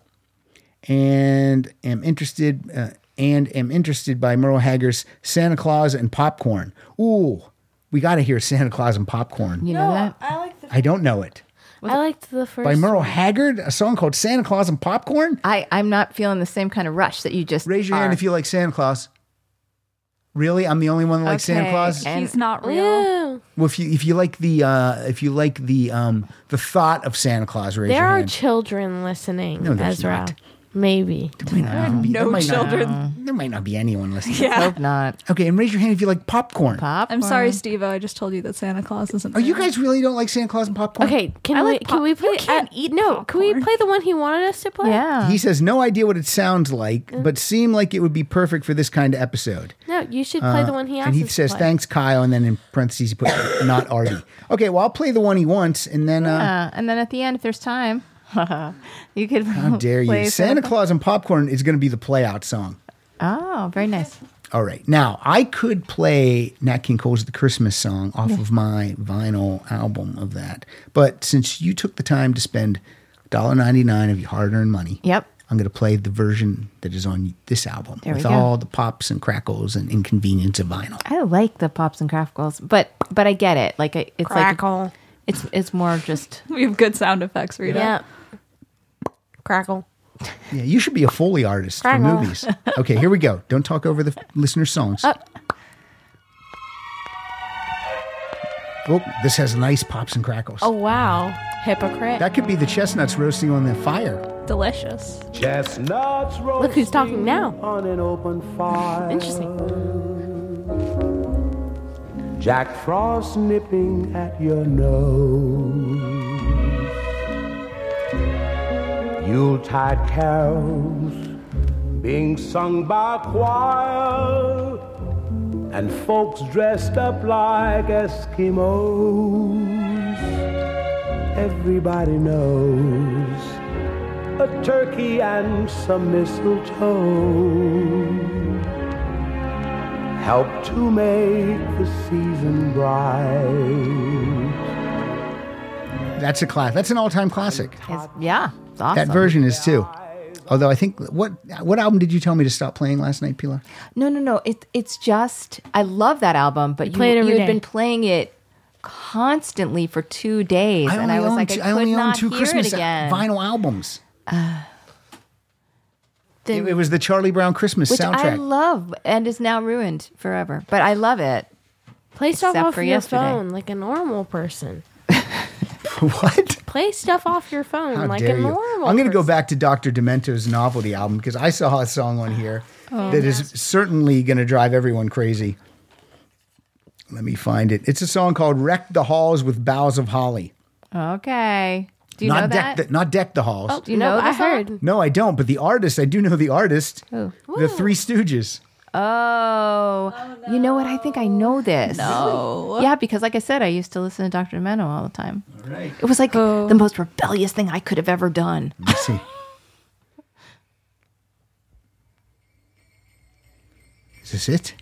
and am interested uh, and am interested by Merle Haggard's Santa Claus and Popcorn. Ooh, we got to hear Santa Claus and Popcorn. You know that? I like the. I don't know it. I liked the first. By Merle one. Haggard, a song called Santa Claus and Popcorn? I, I'm not feeling the same kind of rush that you just Raise your are. hand if you like Santa Claus. Really? I'm the only one that likes Santa Okay, Claus? and- He's not real. Yeah. Well, if you if you like the uh, if you like the um, the thought of Santa Claus, raise There your are hand. children listening, No, there's Ezra. not. Maybe. There might not be- there No might not- children. there might not be anyone listening. Yeah. Hope not. Okay, and raise your hand if you like popcorn. Popcorn. I'm sorry, Steve-O. I just told you that Santa Claus isn't Oh, you real. guys really don't like Santa Claus and popcorn? Okay, can I we like can pop- we play? You can't uh, eat no, can we popcorn. play the one he wanted us to play? Yeah. He says no idea what it sounds like, but seemed like it would be perfect for this kind of episode. No, you should play the one he asked And he us to says, play. "Thanks, Kyle," and then in parentheses he put not Artie. Okay, well I'll play the one he wants, and then uh, Yeah. And then at the end, if there's time, you could. how dare you? Santa Claus and Popcorn is going to be the play out song. Oh, very nice. All right. Now, I could play Nat King Cole's The Christmas Song off of my vinyl album of that. But since you took the time to spend one dollar ninety-nine of your hard-earned money, Yep. I'm going to play the version that is on this album There we with go. all the pops and crackles and inconvenience of vinyl. I like the pops and crackles, but but I get it. Like I- it's Crackle. like it's it's more just We have good sound effects, Rita. Yeah. Crackle. Yeah, you should be a Foley artist for Crackle. movies. Okay, here we go. Don't talk over the listener songs. Up. Oh, this has nice pops and crackles. Oh wow, hypocrite. That could be the chestnuts roasting on the fire. Delicious. Chestnuts roasting Look who's talking now. on an open fire. Interesting. Jack Frost nipping at your nose. Yuletide carols being sung by a choir, and folks dressed up like Eskimos. Everybody knows a turkey and some mistletoe help to make the season bright. That's a class. That's an all-time classic. It's, yeah, it's awesome. That version is too. Although I think what what album did you tell me to stop playing last night, Pilar? No, no, no. It, it's just I love that album, but you, play it every you had day. been playing it constantly for two days, I and only I was own like, two, I I could only own not two hear Christmas it again. vinyl albums. Uh, It, it was the Charlie Brown Christmas which I soundtrack. love and is now ruined forever. But I love it. Play stuff Except off for your yesterday. phone like a normal person. What? Play stuff off your phone How like dare a you? normal. I'm going to go person. back to Doctor Demento's novelty album because I saw a song on here Oh. that is certainly going to drive everyone crazy. Let me find it. It's a song called "Wreck the Halls with Boughs of Holly." Okay. Do you not know deck that? the, not deck the halls. Oh, do you no, know the I song? heard. No, I don't. But the artist, I do know the artist. Who? The Three Stooges. Oh, you know what? I think I know this. No. Yeah, because like I said, I used to listen to Doctor Demento all the time. All right. It was like Oh. the most rebellious thing I could have ever done. Let's see. Is this it?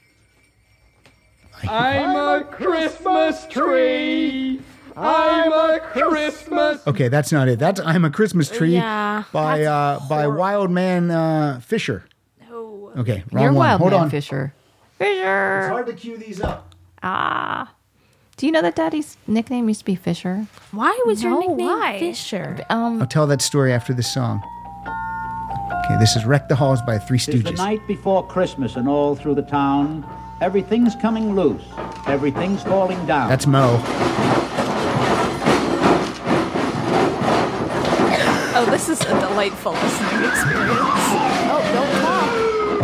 I'm a Christmas tree. I'm a Christmas. Okay, that's not it. That's I'm a Christmas Tree Yeah, by uh, by Wild Man uh, Fisher. No. Okay, wrong You're one. Wild Hold Man on. Fisher. It's Fisher. hard to cue these up. Ah. Do you know that Daddy's nickname used to be Fisher? Why was your No, nickname why? Fisher? Um, I'll tell that story after this song. Okay, this is Wreck the Halls by Three It's the Stooges. night before Christmas, and all through the town, everything's coming loose. Everything's falling down. That's Mo. Oh, this is a delightful listening experience. oh, don't talk.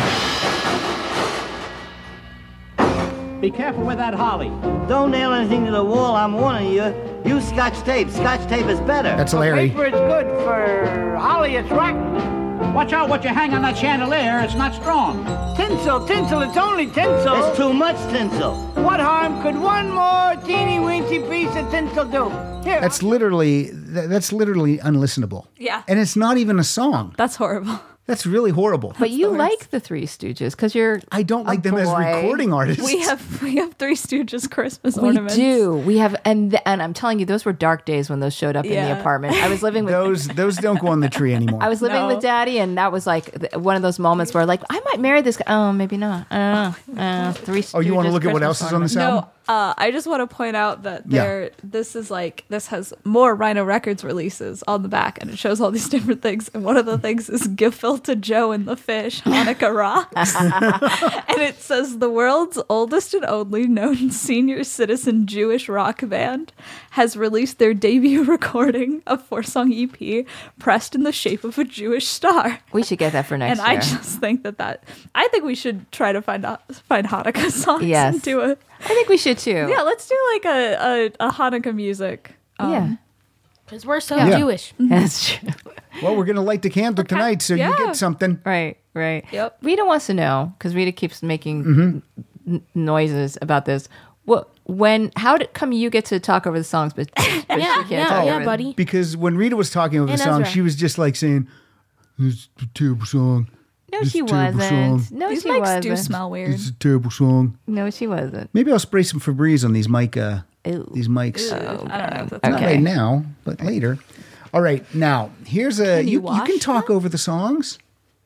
Be careful with that holly. Don't nail anything to the wall, I'm warning you. Use Scotch tape. Scotch tape is better. That's Larry. Paper is good for holly, it's rotten. Watch out what you hang on that chandelier. It's not strong. Tinsel, tinsel, it's only tinsel. It's too much tinsel. What harm could one more teeny weensy piece of tinsel do? Here. That's literally th- that's literally unlistenable. Yeah. And it's not even a song. That's horrible. That's really horrible. But you like the Three Stooges because you're. I don't like a them as boy. recording artists. We have we have Three Stooges Christmas We ornaments. do. We have, and th- and I'm telling you, those were dark days when those showed up in the Yeah. apartment. I was living with those those don't go on the tree anymore. I was living No. with Daddy, and that was like th- one of those moments where, like, I might marry this guy. Oh, maybe not. I don't know. Uh, Three. Oh, you want to Stooges look at what Christmas else is on this album? No, uh, I just want to point out that Yeah. there. This is like this has more Rhino Records releases on the back, and it shows all these different things. And one of the things is Gefilte Joe and the Fish, Hanukkah Rocks, and it says the world's oldest and only known senior citizen Jewish rock band has released their debut recording, a four-song E P, pressed in the shape of a Jewish star. We should get that for next And year. I just think that that I think we should try to find out find Hanukkah songs Yes. and do a I think we should too. yeah. Let's do like a a, a Hanukkah music. Um, yeah. Because we're so Yeah. Jewish. That's true. Well, we're gonna light the candle tonight, so Yeah. you get something. Right, right. Yep. Rita wants to know because Rita keeps making Mm-hmm. n- noises about this. What, when, how did come you get to talk over the songs, but, but she Yeah, can't yeah, talk yeah, over buddy. Because when Rita was talking over And the song, Ezra. she was just like saying, "This is a terrible song. No, This she is a terrible wasn't. song. No, These she mics wasn't. do smell weird. This is a terrible song." No, she wasn't. Maybe I'll spray some Febreze on these mic uh, Ew. these mics. I don't know. If that's Not Okay. right now, but later. All right, now here's a Can you you, you wash can talk over the songs.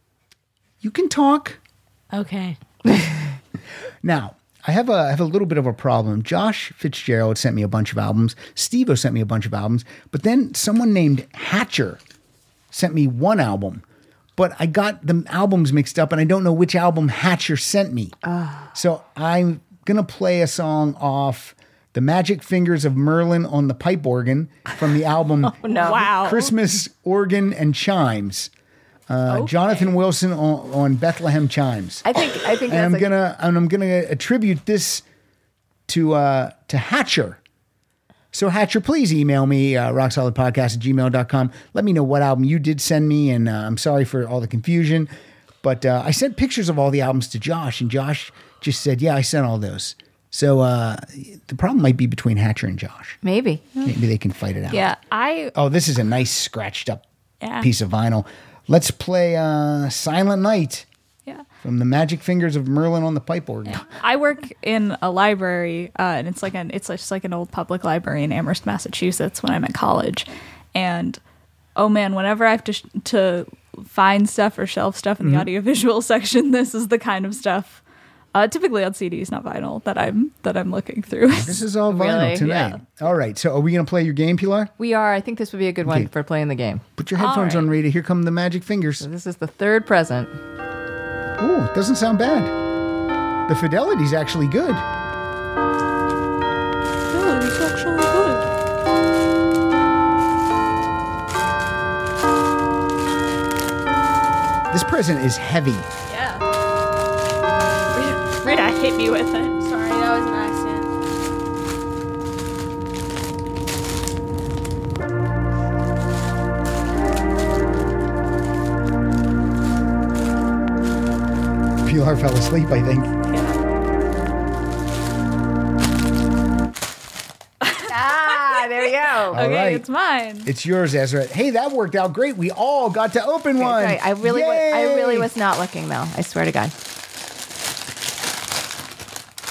You can talk. Okay. Now, I have a I have a little bit of a problem. Josh Fitzgerald sent me a bunch of albums. Steve-O sent me a bunch of albums, but then someone named Hatcher sent me one album. But I got the albums mixed up, and I don't know which album Hatcher sent me. So I'm gonna play a song off The Magic Fingers of Merlin on the Pipe Organ from the album No. Wow. Christmas Organ and Chimes. Uh, Jonathan Wilson on, on Bethlehem Chimes. I think I think and that's I'm like, gonna and I'm gonna attribute this to uh, to Hatcher. So Hatcher, please email me uh, rocksolidpodcast at gmail dot com. Let me know what album you did send me, and uh, I'm sorry for all the confusion. But uh, I sent pictures of all the albums to Josh, and Josh just said, "Yeah, I sent all those." So uh, the problem might be between Hatcher and Josh. maybe. Maybe they can fight it out. Yeah, I Oh, this is a nice scratched up Yeah. piece of vinyl. Let's play uh, Silent Night yeah. from the Magic Fingers of Merlin on the Pipe Organ. I work in a library, uh, and it's like an it's just like an old public library in Amherst, Massachusetts. When I'm at college, and oh man, whenever I have to sh- to find stuff or shelf stuff in the Mm-hmm. audiovisual section, this is the kind of stuff, uh, typically on C Ds, not vinyl, that I'm that I'm looking through. This is all vinyl Really? tonight. All right. So are we going to play your game, Pilar? We are. I think this would be a good Okay. one for playing the game. Put your headphones on, Rita. Here come the Magic Fingers. So this is the third present. Ooh, it doesn't sound bad. The fidelity's actually good. Oh, it's actually good. This present is heavy. Yeah. Rita, Rita hit me with it. Sorry, that was an accident. Pilar fell asleep, I think. Ah, there you go. All Okay, right. it's mine. It's yours, Ezra. Hey, that worked out great. We all got to open one. Right. I really, wa- I really Yay! was not looking though. I swear to God.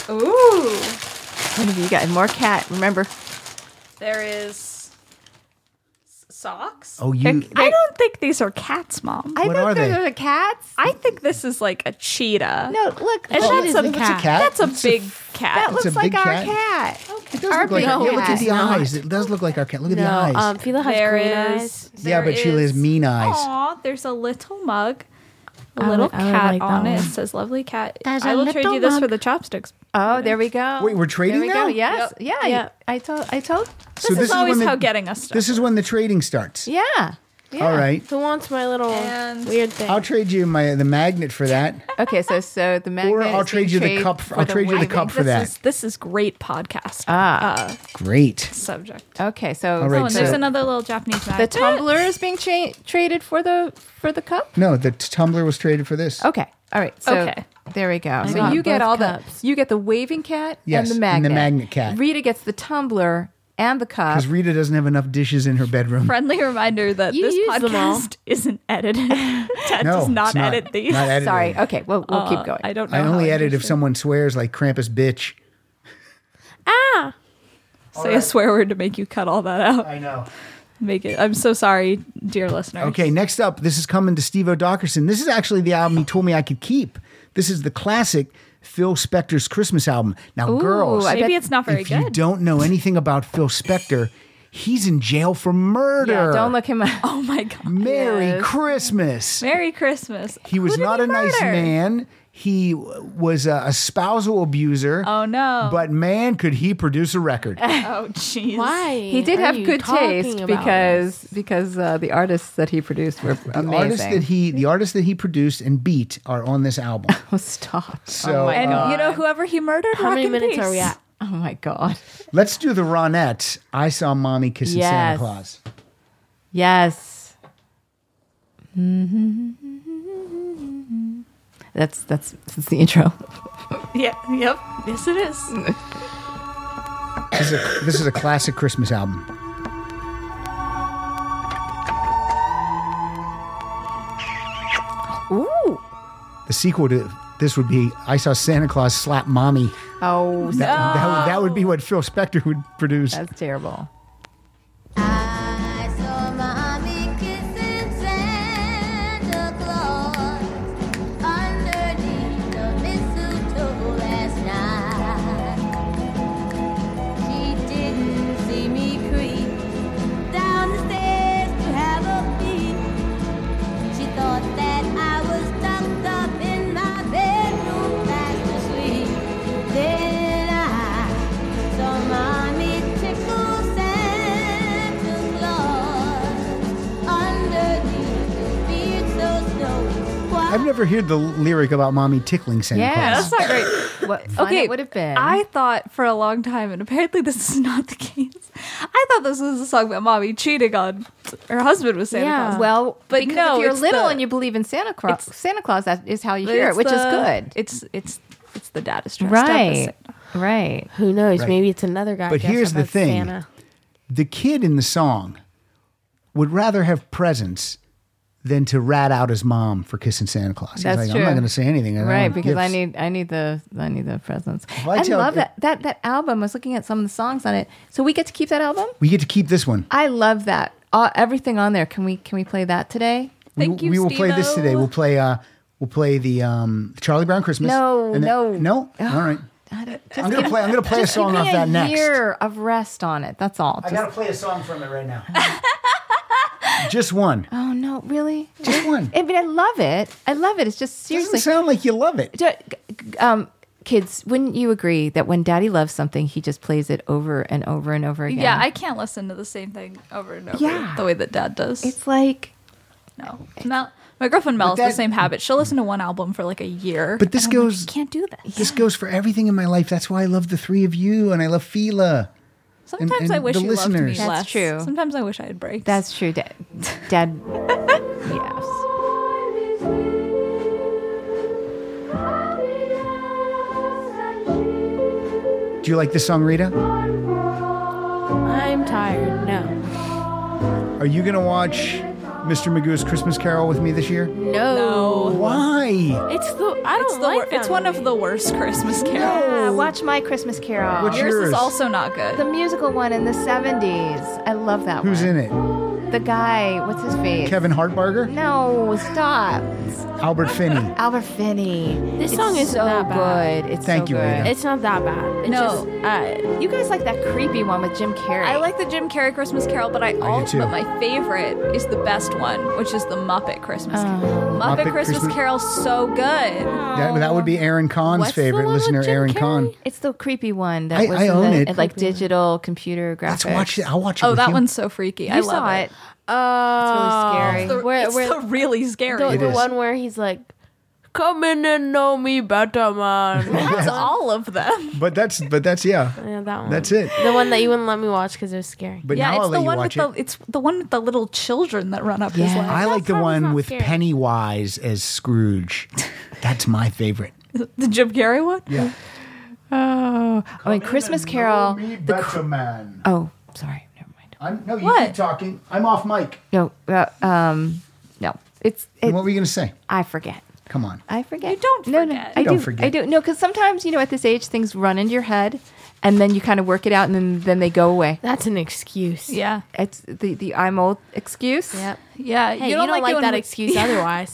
Ooh. What have you got? More cat. Remember. There is s- socks. Oh, you- I don't think these are cats, Mom. I What think are they? those are cats. I think this is like a cheetah. No, look. And look. that's, a, That's a cat. that's a That's a big f- cat. That It's looks a like big our cat. cat. It does Our look like our, big yeah, look at cat. the It's not. eyes. It does look like our cat. Look at No, the eyes. um, Fila has There green is- eyes. yeah, there but Sheila has is- mean eyes. Aw, there's a little mug. A I little would- I would cat like that on it. It one. says lovely cat. There's I a will trade little you this mug. for the chopsticks. Oh, there we go. Wait, we're trading there we now? Go. Yes. Yep. Yeah. Yep. I told. I told. This, So is this is always when the- how getting us stuff. This is when the trading starts. Yeah. Yeah. All right. Who wants my little And- weird thing? I'll trade you my the magnet for that. Okay. So so the magnet. Or I'll is trade being you the traded cup. for I'll trade you the waving. cup for this that. Is, this is great podcast. Ah. Uh, Great. subject. Okay. So. All right, Oh, and there's so- another little Japanese The magnet. tumbler is being cha- traded for the for the cup. No, the t- tumbler was traded for this. Okay. All right. So Okay. there we go. So got you get both all cups. the you get the waving cat Yes, and the and magnet. the magnet cat. Rita gets the tumbler and the cup. Because Rita doesn't have enough dishes in her bedroom. Friendly reminder that You this use them all. podcast isn't edited. Ted No, does not, it's not. edit these. Not edited. Sorry. Okay. Well, we'll Uh, keep going. I don't know. I only how edit if understand. someone swears like Krampus bitch. ah! say a swear word to make you cut all that out. I know. Make it. I'm so sorry, dear listeners. Okay, next up, this is coming to Steve O'Dockerson. This is actually the album he told me I could keep. This is the classic Phil Spector's Christmas album. Now, Ooh, girls, I Maybe bet- it's not very if good. you don't know anything about Phil Spector, he's in jail for murder. Yeah, don't look him up. Oh my god. Merry Yes. Christmas. Merry Christmas. He was Who did not he a nice murder? man. He w- was a, a spousal abuser. Oh no. But man, could he produce a record. oh jeez. Why? He did are have you good talking taste about because because uh, the artists that he produced were The amazing. artists that he the artists that he produced and beat are on this album. Oh, stop. So oh my And God. you know whoever he murdered. How rock many in minutes peace. are we at? Oh my God. let's do the Ronettes. I Saw Mommy Kissing Santa Yes. Claus. Yes. That's that's that's the intro. Yeah. Yep. Yes, it is. This is a, this is a classic Christmas album. Ooh. The sequel to this would be I Saw Santa Claus Slap Mommy. Oh, That, that, would- that would be what Phil Spector would produce. that's terrible. I saw mommy kissing Santa Claus underneath the mistletoe last night. She didn't see me creep down the stairs to have a peep. She thought that I was tucked up in my bedroom fast asleep. Then I saw mommy tickle Santa Claus underneath his beard so snowy. I've never heard the lyric about mommy tickling Santa Yeah. Claus. That's not great. What fun Okay, it would have been. I thought for a long time, and apparently this is not the case. I thought this was a song about mommy cheating on her husband with Santa yeah. Claus. Well, But because no, if you're it's little the- and you believe in Santa Claus, it's- Santa Claus, that is how you But hear it, it's which is the- good. It's it's it's the dad is dressed up as Right. Santa. Right. Who knows? Right. Maybe it's another guy. But dressed here's up the as thing. Santa. The kid in the song would rather have presents than to rat out his mom for kissing Santa Claus. He's That's like, true. I'm not going to say anything. I don't Right, want because I gifts." need I need the I need the presents. I I tell- love that that that album. I was looking at some of the songs on it. So we get to keep that album. We get to keep this one. I love that. Uh, everything on there. Can we can we play that today? Thank we, you, we will play this Steve-O. today. We'll play. Uh, we'll play the um, Charlie Brown Christmas. No, and then- no. no. All right. I don't- just I'm gonna give- play. I'm gonna play a just give song me off a that next. year of rest on it. That's all. I Just- gotta play a song from it right now. Just one. oh no, really? Just one. I mean, I love it. I love it. It's just seriously. Doesn't sound like you love it. Ju- Um, kids, wouldn't you agree that when Daddy loves something, he just plays it over and over and over again? Yeah, I can't listen to the same thing over and over Yeah. the way that Dad does. It's like no. Mel, my girlfriend Mel has that- the same habit. She'll listen to one album for like a year. But this and I'm like, goes- "You can't do this. This goes for everything in my life. That's why I love the three of you, and I love Fila. Sometimes and I wish the you loved me listeners. That's less. true. Sometimes I wish I had breaks. that's true. Dad, Dad yes. Do you like this song, Rita? I'm tired. No. Are you gonna watch Mister Magoo's Christmas Carol with me this year? No. Why? It's the I don't It's the like wor- that it's one of movie. the worst Christmas carols. Yeah, watch My Christmas Carol. What's Yours yours? is also not good. The musical one in the seventies. I love that Who's one. in it? The guy, what's his face? Kevin Hartbarger? No, stop. Albert Finney. Albert Finney. This It's song isn't so that bad. good. It's Thank so you, good. Rita. It's not that bad. It's No. just, uh, You guys like that creepy one with Jim Carrey. I like the Jim Carrey Christmas Carol, but I, also too. but my favorite is the best one, which is the Muppet Christmas Carol. Muppet, Muppet Christmas, Christmas- Carol's so good. That, that would be Aaron Kahn's What's the favorite one with listener, Jim Aaron Carrey? Kahn. It's the creepy one that I- was I in own the, it. in, like digital computer graphics. Let's watch it. I'll watch it Oh, with that you. one's so freaky. You I love saw it. it. uh, It's really scary. The, Where- it's where- the really scary. the, It the is. one where he's like, "Come in and know me better, man." That's all of them. But that's, but that's, yeah. Yeah, that one. That's it. The one that you wouldn't let me watch because it was scary. But yeah, now it's I'll the let you one watch with it. the it's the one with the little children that run up his Yeah. leg. I like the part was one not with scary. Pennywise as Scrooge. That's my favorite. The Jim Carrey one. Yeah. Oh, I mean, Christmas Carol. The cr- man. oh, sorry. Never mind. I'm, no, you What? keep talking. I'm off mic. No, uh, um, no. It's, And it's what were you going to say? I forget. Come on. I forget. You don't no, No, forget. I You don't do. forget. I do. No, because sometimes, you know, at this age, things run into your head, and then you kind of work it out, and then, then they go away. That's an excuse. Yeah, It's the, the I'm old excuse. Yep. yeah. Hey, you don't, like, doing that re- excuse otherwise.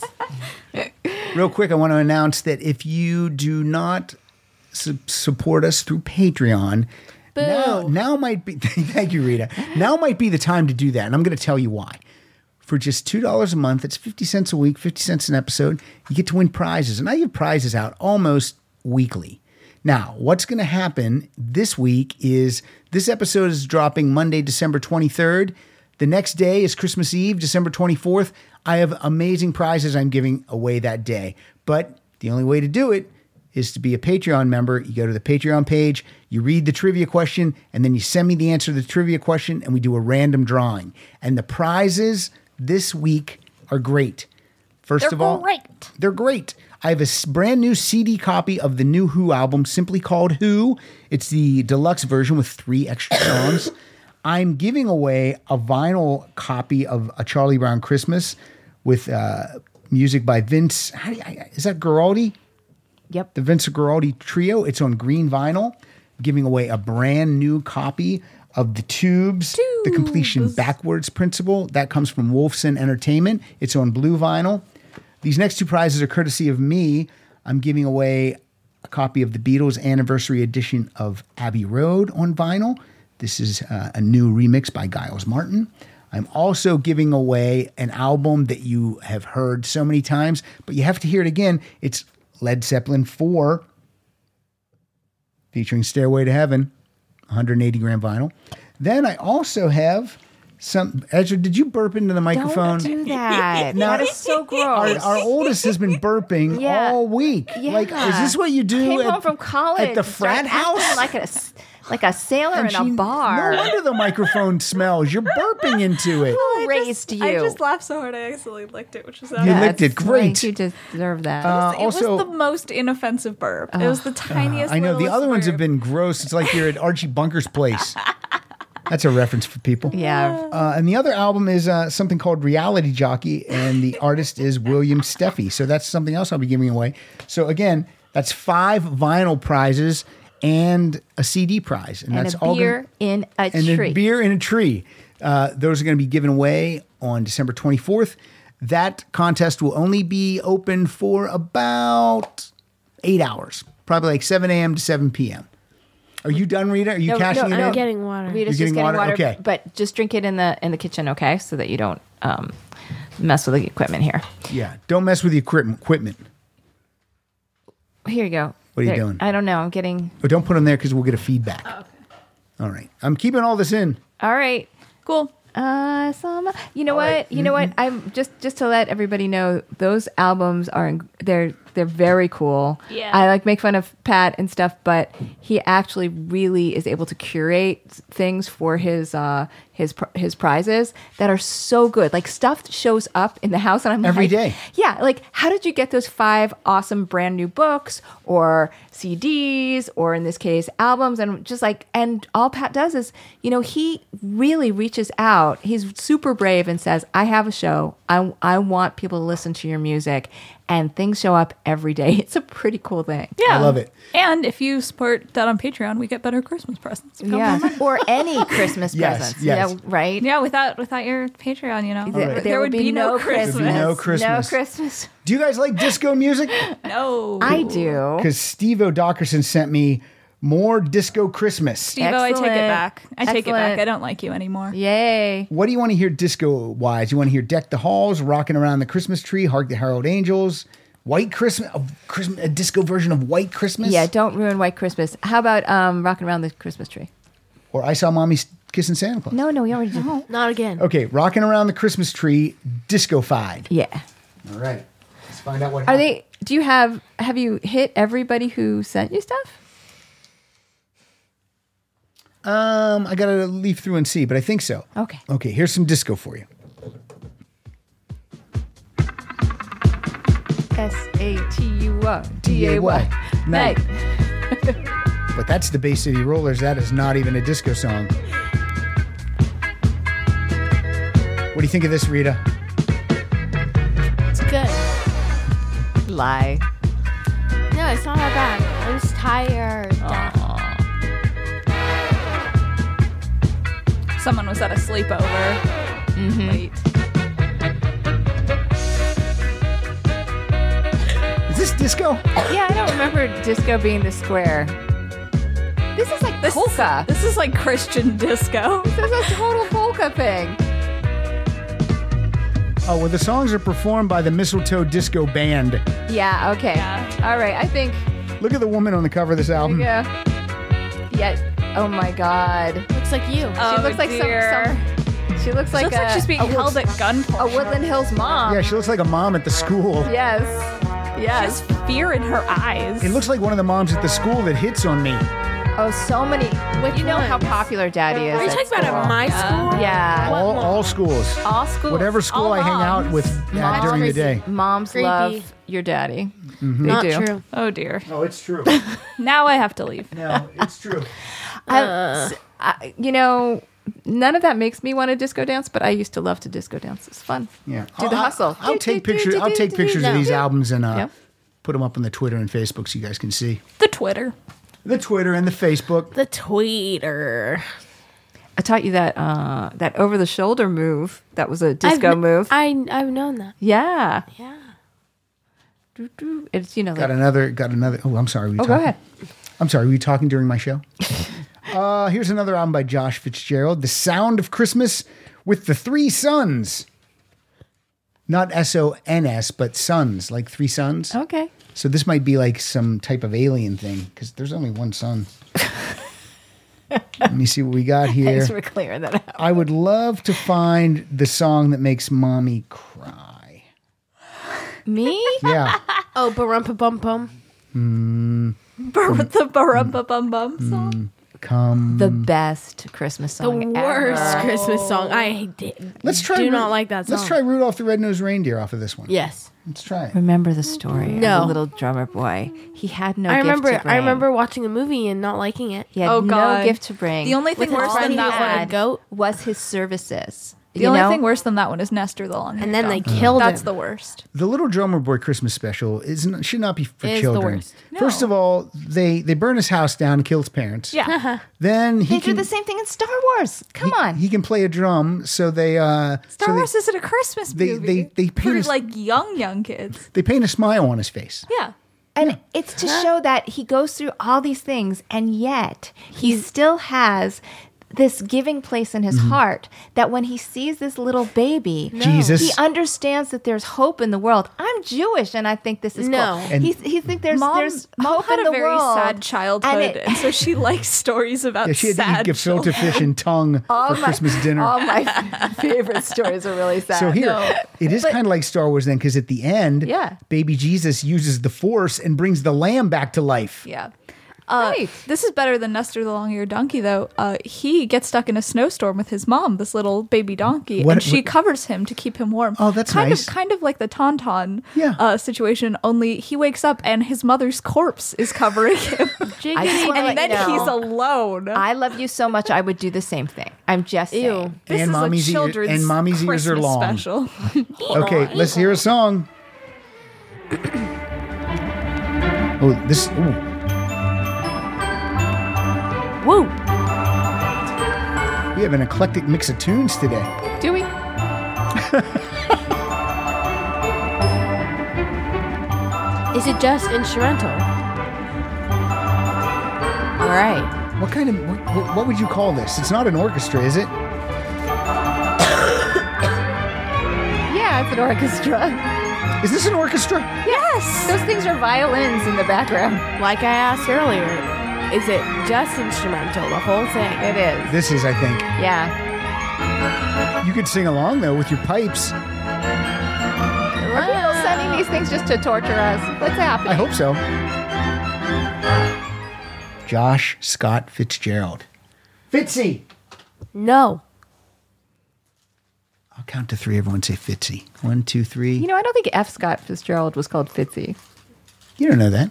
Real quick, I want to announce that if you do not su- support us through Patreon, now, now might be, thank you, Rita. Now might be the time to do that. And I'm going to tell you why. For just two dollars a month, it's fifty cents a week, fifty cents an episode, you get to win prizes. And I give prizes out almost weekly. Now, what's going to happen this week is this episode is dropping Monday, December twenty-third. The next day is Christmas Eve, December twenty-fourth. I have amazing prizes I'm giving away that day. But the only way to do it is to be a Patreon member. You go to the Patreon page, you read the trivia question, and then you send me the answer to the trivia question, and we do a random drawing. And the prizes this week are great. First They're of all, great. they're great. I have a s- brand new C D copy of the new Who album, simply called Who. It's the deluxe version with three extra songs. I'm giving away a vinyl copy of A Charlie Brown Christmas with uh, music by Vince. How do you, I- is that Guaraldi? Yep. The Vince Guaraldi Trio. It's on green vinyl. I'm giving away a brand new copy of the Tubes, The Completion Backwards Principle. That comes from Wolfson Entertainment. It's on blue vinyl. These next two prizes are courtesy of me. I'm giving away a copy of the Beatles anniversary edition of Abbey Road on vinyl. This is uh, a new remix by Giles Martin. I'm also giving away an album that you have heard so many times, but you have to hear it again. It's Led Zeppelin four, featuring Stairway to Heaven, one hundred eighty gram vinyl. Then I also have some. Ezra, did you burp into the microphone? Don't do that. No. That is so Our, gross. our oldest has been burping Yeah. all week. Yeah. Like, is this what you do Came at, home from college at the and started frat house? acting like a s- like a sailor And in she- a bar. No wonder the microphone smells. You're burping into it. Who raised you? I just laughed so hard I accidentally licked it, which was You licked it. That's Great. right. You deserve that. Uh, It also, was the most inoffensive burp. It was the tiniest. I know the littlest other ones have burp. been gross. It's like you're at Archie Bunker's place. That's a reference for people. yeah. Uh, and the other album is uh, something called Reality Jockey, and the artist is William Steffi. So that's something else I'll be giving away. So again, that's five vinyl prizes and a C D prize, and, And that's a all. beer Gonna, in a and tree. a beer in a tree. Uh, those are going to be given away on December twenty-fourth. That contest will only be open for about eight hours, probably like seven a.m. to seven p.m. Are you done, Rita? Are you No, cashing no, it I'm in? getting water. Rita's You're just getting getting water? water, Okay. but just drink it in the in the kitchen, okay? So that you don't um, mess with the equipment here. Yeah, don't mess with the equipment. equipment. Here you go. What are you There- doing? I don't know. I'm getting. But don't put them there because we'll get a feedback. Oh, okay. All right. I'm keeping all this in. All right. Cool. Uh, some. You know All what? right. You know what? Mm-hmm. I'm just just to let everybody know those albums are in, they're They're very cool. Yeah. I like make fun of Pat and stuff, but he actually really is able to curate things for his uh, his pr- his prizes that are so good. Like stuff shows up in the house, and I'm Every like, day. Yeah, like how did you get those five awesome brand new books or C Ds or in this case albums? And just like, and all Pat does is, you know, he really reaches out. He's super brave and says, I have a show. I, I want people to listen to your music, and things show up every day. It's a pretty cool thing. Yeah. I love it. And if you support that on Patreon, we get better Christmas presents. Come Yeah, on. or any Christmas Yes, presents. yes. Yeah, right. Yeah, without without your Patreon, you know, There, there, there would be, no Christmas. There'd be no Christmas. No Christmas. Do you guys like disco music? No. I do. Because Steve O'Dockerson sent me more disco Christmas. Steve-O, I take it Excellent. back. I take it back. Excellent. I don't like you anymore. Yay. What do you want to hear disco wise? You want to hear Deck the Halls, Rocking Around the Christmas Tree, Hark the Herald Angels, White Christmas, a, Christmas, a disco version of White Christmas? Yeah, don't ruin White Christmas. How about um, Rocking Around the Christmas Tree? Or I Saw Mommy Kissing Santa Claus? No, no, we already did that. Not again. Okay, Rocking Around the Christmas Tree, disco-fied. Yeah. All right. Let's find out what Are happened. they, do you have, have you hit everybody who sent you stuff? Um, I got to leaf through and see, but I think so. Okay. Okay, here's some disco for you. S A T U O D A Y. Night. Night. But that's the Bay City Rollers. That is not even a disco song. What do you think of this, Rita? It's good. Lie. No, it's not that bad. I'm just tired. Someone was at a sleepover. Mm-hmm. Late. Is this disco? Yeah, I don't remember disco being the square. This is like This polka. Is, this is like Christian disco. This is a total polka thing. Oh, well, the songs are performed by the Mistletoe Disco Band. Yeah, okay. Yeah. All right, I think, Look at the woman on the cover of this album. yeah. Yeah, oh my God. Looks like you. Oh, She looks like some, dear. some, she looks like Looks a, like she's being a, held at gunpoint. a Woodland Hills mom. Yeah, she looks like a mom at the school. Yes. She Yes. has fear in her eyes. It looks like one of the moms at the school that hits on me. Oh, so many. Which you know how ones? popular Daddy is. Are you at talking about school. at my school? Yeah. All, all schools. All schools. Whatever school all I hang out moms. with uh, Moms during the crazy. day. Moms Creepy. love your daddy. Mm-hmm. They Not do. true. Oh dear. Oh, it's true. Now I have to leave. No, it's true. I, I, you know, none of that makes me want to disco dance, but I used to love to disco dance. It's fun. Yeah. Do the I'll- hustle. I'll, I'll take pictures. I'll take pictures of No. these albums and uh, Yeah. put them up on the Twitter and Facebook so you guys can see. The Twitter. The Twitter and the Facebook. The tweeter. I taught you that uh, that over the shoulder move. That was a disco I've, move. I, I've known that. yeah. Yeah. Doo, doo. It's, you know, Got like, another. Got another. Oh, I'm sorry. Were you oh, go talking? ahead. I'm sorry. Were you talking during my show? uh, here's another album by Josh Fitzgerald. The Sound of Christmas with the Three Sons. Not S O N S, but sons, like three sons. Okay. So this might be like some type of alien thing because there's only one son. Let me see what we got here. Thanks for clearing that out. I would love to find the song that makes mommy cry. Me? Yeah. Oh, barumpa bum bum. Bur- the Barumba Bum Bum song. Come. The best Christmas The song worst ever. Christmas song. I did, Let's try. do Ru- not like that song. Let's try Rudolph the Red-Nosed Reindeer off of this one. Yes. Let's try it. Remember the story No. of the little drummer boy. He had no I gift remember. to bring. I remember watching a movie and not liking it. He had Oh, no God. gift to bring. The only thing With worse all than he that one- had a goat? was his services. The you only know? thing worse than that one is Nestor the Long. And then they killed That's him. the worst. The Little Drummer Boy Christmas special isn't should not be for It is the children. worst. First of all, they they burn his house down, kill his parents. Yeah. Then he They can do the same thing in Star Wars. Come he, on. he can play a drum. So they uh Star so they- Wars isn't a Christmas they- movie. they- they For paint us- like young, young kids. they paint a smile on his face. Yeah. And it's to show that he goes through all these things, and yet he still has this giving place in his Mhm. heart that when he sees this little baby, Jesus. he understands that there's hope in the world. I'm Jewish, and I think this is No. cool. And- he he think there's Mom, there's Mom hope had in a the very world. sad childhood, And and, it- so she likes stories about Yeah, she had to sad eat gefilte fish and tongue All for my- Christmas dinner. All my favorite stories are really sad. So here, No. it is But- kind of like Star Wars then, because at the end, Yeah. baby Jesus uses the Force and brings the lamb back to life. Yeah. Uh, Right. This is better than Nestor the long-eared donkey, though. Uh, he gets stuck in a snowstorm with his mom, this little baby donkey, What- and she what- covers him to keep him warm. Oh, that's kind nice. Of, kind of like the Tauntaun Yeah. uh, situation, only he wakes up and his mother's corpse is covering him. I just wanna and let then you know, he's alone. I love you so much. I would do the same thing. I'm just Ew. saying. This And is mommy's a ear- children's and mommy's ears are Christmas long. special. Okay, let's hear a song. Oh, this. Ooh. Woo! We have an eclectic mix of tunes today. Do we? Is it just instrumental? All right. What kind of what, what, what would you call this? It's not an orchestra, is it? Yeah, it's an orchestra. Is this an orchestra? Yes. Those things are violins in the background. Like I asked earlier, is it just instrumental, the whole thing? It is. This is, I think. Yeah. You could sing along though with your pipes. Are people sending these things just to torture us? What's happening? I hope so. Josh Scott Fitzgerald. Fitzy. No. I'll count to three. Everyone say Fitzy. One, two, three. You know, I don't think F. Scott Fitzgerald was called Fitzy. You don't know that.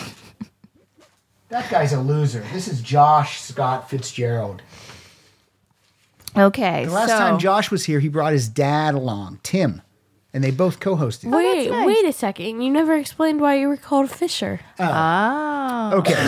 That guy's a loser. This is Josh Scott Fitzgerald. Okay. The last so, time Josh was here, he brought his dad along, Tim, and they both co-hosted. Wait, nice. wait a second. You never explained why you were called Fisher. Oh. Okay,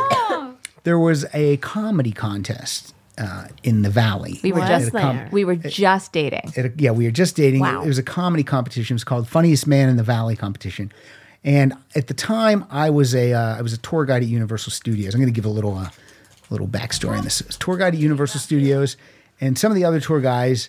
so there was a comedy contest uh, in the Valley. We were Was just At a com- there? we were just dating. at a- yeah, we were just dating. Wow. It was a comedy competition. It was called Funniest Man in the Valley competition. And at the time, I was a uh, I was a tour guide at Universal Studios. I'm going to give a little uh, little backstory on this. I was a tour guide at Universal Studios, and some of the other tour guys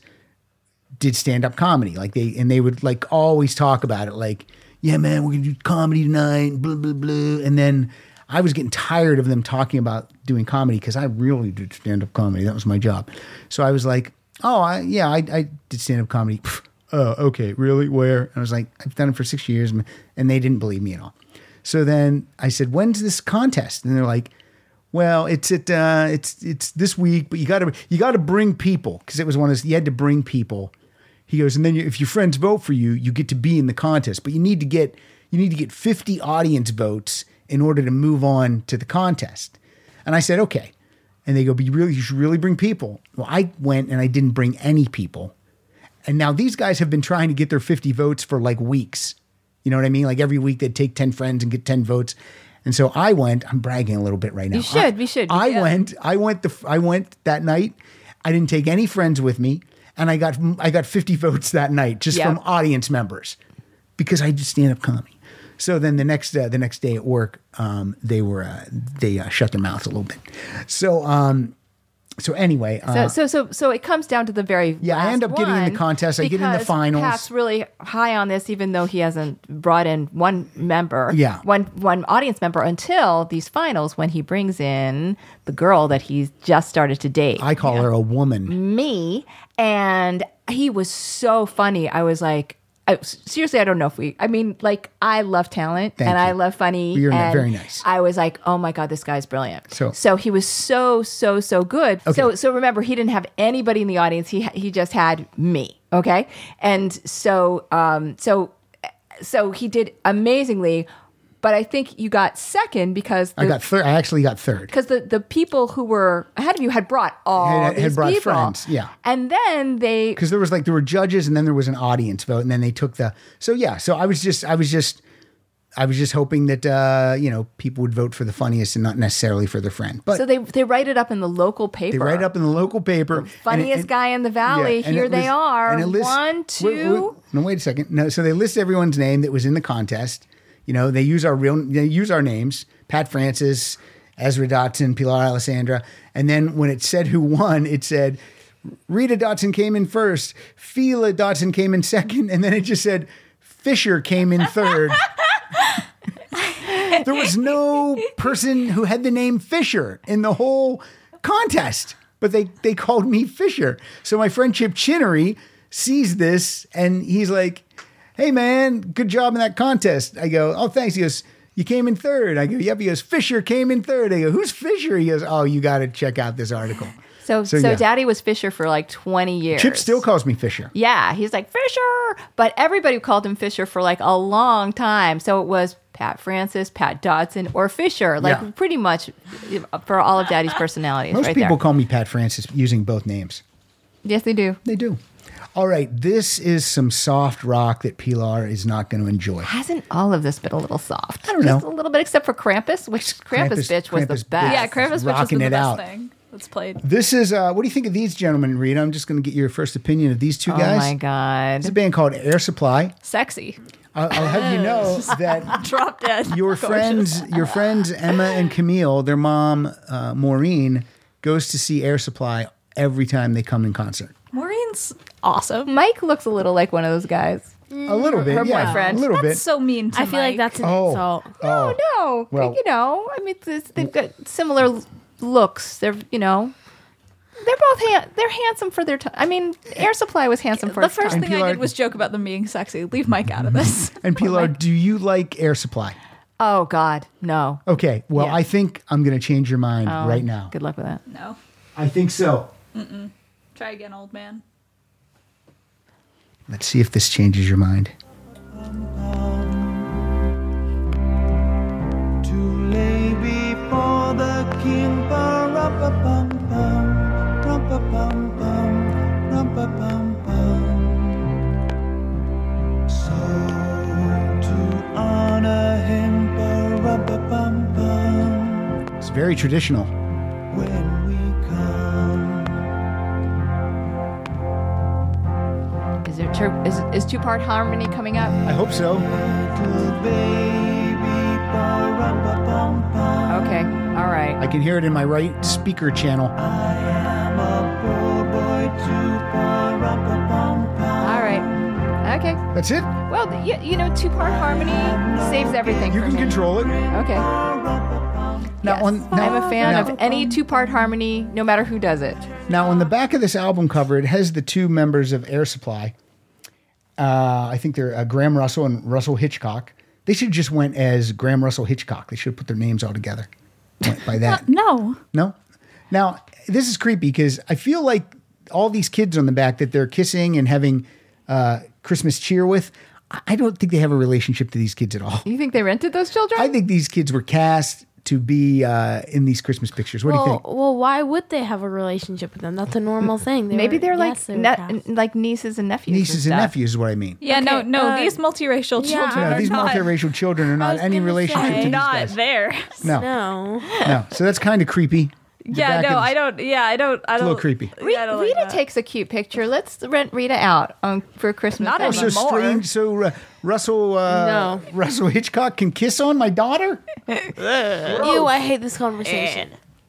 did stand up comedy. Like they and they would like always talk about it. Like, yeah, man, we're gonna do comedy tonight. Blah blah blah. And then I was getting tired of them talking about doing comedy because I really did stand up comedy. That was my job. So I was like, oh, I, yeah, I, I did stand up comedy. Oh, okay, really? Where? And I was like, I've done it for six years, and they didn't believe me at all. So then I said, when's this contest? And they're like, well, it's at uh, it's it's this week, but you got to you got to bring people because it was one of those, you had to bring people. He goes, and then you, if your friends vote for you, you get to be in the contest, but you need to get you need to get fifty audience votes in order to move on to the contest. And I said, okay. And they go, but you really you should really bring people. Well, I went and I didn't bring any people. And now these guys have been trying to get their fifty votes for like weeks. You know what I mean? Like every week they'd take ten friends and get ten votes. And so I went, I'm bragging a little bit right now. You should, I, you should, I yeah. went, I went the I went that night. I didn't take any friends with me. And I got I got fifty votes that night just Yep. from audience members because I did stand up comedy. So then the next uh, the next day at work, um, they were uh, they uh, shut their mouths a little bit. So um, so anyway, So, uh, so, so, so it comes down to the very Yeah, I end last up getting in the one contest. I get in the because finals. Pat's really high on this, even though he hasn't brought in one member, Yeah. one one audience member until these finals when he brings in the girl that he's just started to date, I call her a woman. me, and he was so funny. I was like. I, seriously, I don't know if we. I mean, like, I love talent Thank and you. I love funny. You're and very nice. I was like, oh my god, this guy's brilliant. So- so he was so so so good. Okay. So so remember, he didn't have anybody in the audience. He he just had me. Okay, and so um so so he did amazingly. But I think you got second because the, I got third. I actually got third. because the, the people who were ahead of you had brought all Had- these had brought people. friends, yeah. And then they Because there was like there were judges and then there was an audience vote and then they took the so yeah so I was just I was just I was just hoping that uh, you know people would vote for the funniest and not necessarily for their friend. But so they they write it up in the local paper. they write up in the local paper. and it- Funniest and- guy in the valley. yeah, and Here it they lists- are. and it lists- One, wait, two. wait, no, wait a second. No, so they list everyone's name that was in the contest. You know, they use our real, they use our names: Pat Francis, Ezra Dotson, Pilar Alessandra. And then when it said who won, it said Rita Dotson came in first, Fila Dotson came in second, and then it just said Fisher came in third. There was no person who had the name Fisher in the whole contest, but they, they called me Fisher. So my friend Chip Chinnery sees this and he's like, hey man, good job in that contest. I go, oh, thanks. He goes, you came in third. I go, yep. He goes, Fisher came in third. I go, who's Fisher? He goes, oh, you got to check out this article. So, so, So, yeah. Daddy was Fisher for like twenty years. Chip still calls me Fisher. Yeah, he's like, Fisher! But everybody called him Fisher for like a long time. So it was Pat Francis, Pat Dodson, or Fisher. Like Yeah. pretty much for all of Daddy's personalities Most right people there. call me Pat Francis using both names. Yes, they do. They do. All right, this is some soft rock that Pilar is not going to enjoy. Hasn't all of this been a little soft? I don't Just know. a little bit, except for Krampus, which Krampus, Krampus- bitch was Krampus the best. Yeah, Krampus Bitch was Rocking the it best out. thing that's played. This is, uh, what do you think of these gentlemen, Rita? I'm just going to get your first opinion of these two Oh guys. my God. It's a band called Air Supply. Sexy. I'll, I'll have you know that Drop dead. your Gorgeous. friends, your friends Emma and Camille, their mom uh, Maureen, goes to see Air Supply every time they come in concert. Maureen's awesome. Mike looks a little like one of those guys. A little bit, Her yeah, boyfriend. a little That's bit. so mean to I feel like Mike. that's an Oh. insult. Oh, No, Well- you know, I mean, this, they've got similar l- looks. They're, you know, they're both ha- they're handsome for their time. I mean, Air Supply was handsome for The its first time. thing Pilar- I did was joke about them being sexy. Leave Mike out of this. and Pilar, do you like Air Supply? Oh God, no. Okay, well, Yeah. I think I'm going to change your mind Oh, right now. Good luck with that. No. I think so. Try again, old man. Let's see if this changes your mind. To lay before the king, pa-ra-pa-pum-pum, rum-pa-pum-pum, rum-pa-pum-pum. So to honor him, pa-ra-pa-pum-pum, It's very traditional. when we come. Is there two, is is two part harmony coming up? I hope so. Little baby, pa-rum-pa-pum-pum. Okay, all right. I can hear it in my right speaker channel. I am a poor boy too, pa-rum-pa-pum-pum. All right. Okay. That's it. Well, you, you know, two part harmony saves everything. You for can me. control it. Okay. Now, Yes. on, now, I'm a fan now, of any two part harmony, no matter who does it. Now, on the back of this album cover, it has the two members of Air Supply. Uh, I think they're uh, Graham Russell and Russell Hitchcock. They should have just went as Graham Russell Hitchcock. They should have put their names all together. Went by that. No. No? Now, this is creepy because I feel like all these kids on the back that they're kissing and having uh, Christmas cheer with, I- I don't think they have a relationship to these kids at all. You think they rented those children? I think these kids were cast to be uh, in these Christmas pictures. What do you Well, think? well, why would they have a relationship with them? That's a normal thing. They Maybe were- they're like yes, they were ne- cast. like nieces and nephews. Nieces and stuff. nephews is what I mean. Yeah, no, Okay, no. uh, these multiracial yeah, children No, are these not, multiracial children are not was any gonna relationship say. to these not guys. there. No, No. no. So that's kind of creepy. The Yeah, back no, of- I don't. Yeah, I don't. I a don't. little creepy. Yeah, I don't like Rita that. takes a cute picture. Let's rent Rita out on for Christmas. Not Oh, Day. so anymore. strange. So uh, Russell, uh, No. Russell Hitchcock can kiss on my daughter. Ew, I hate this conversation.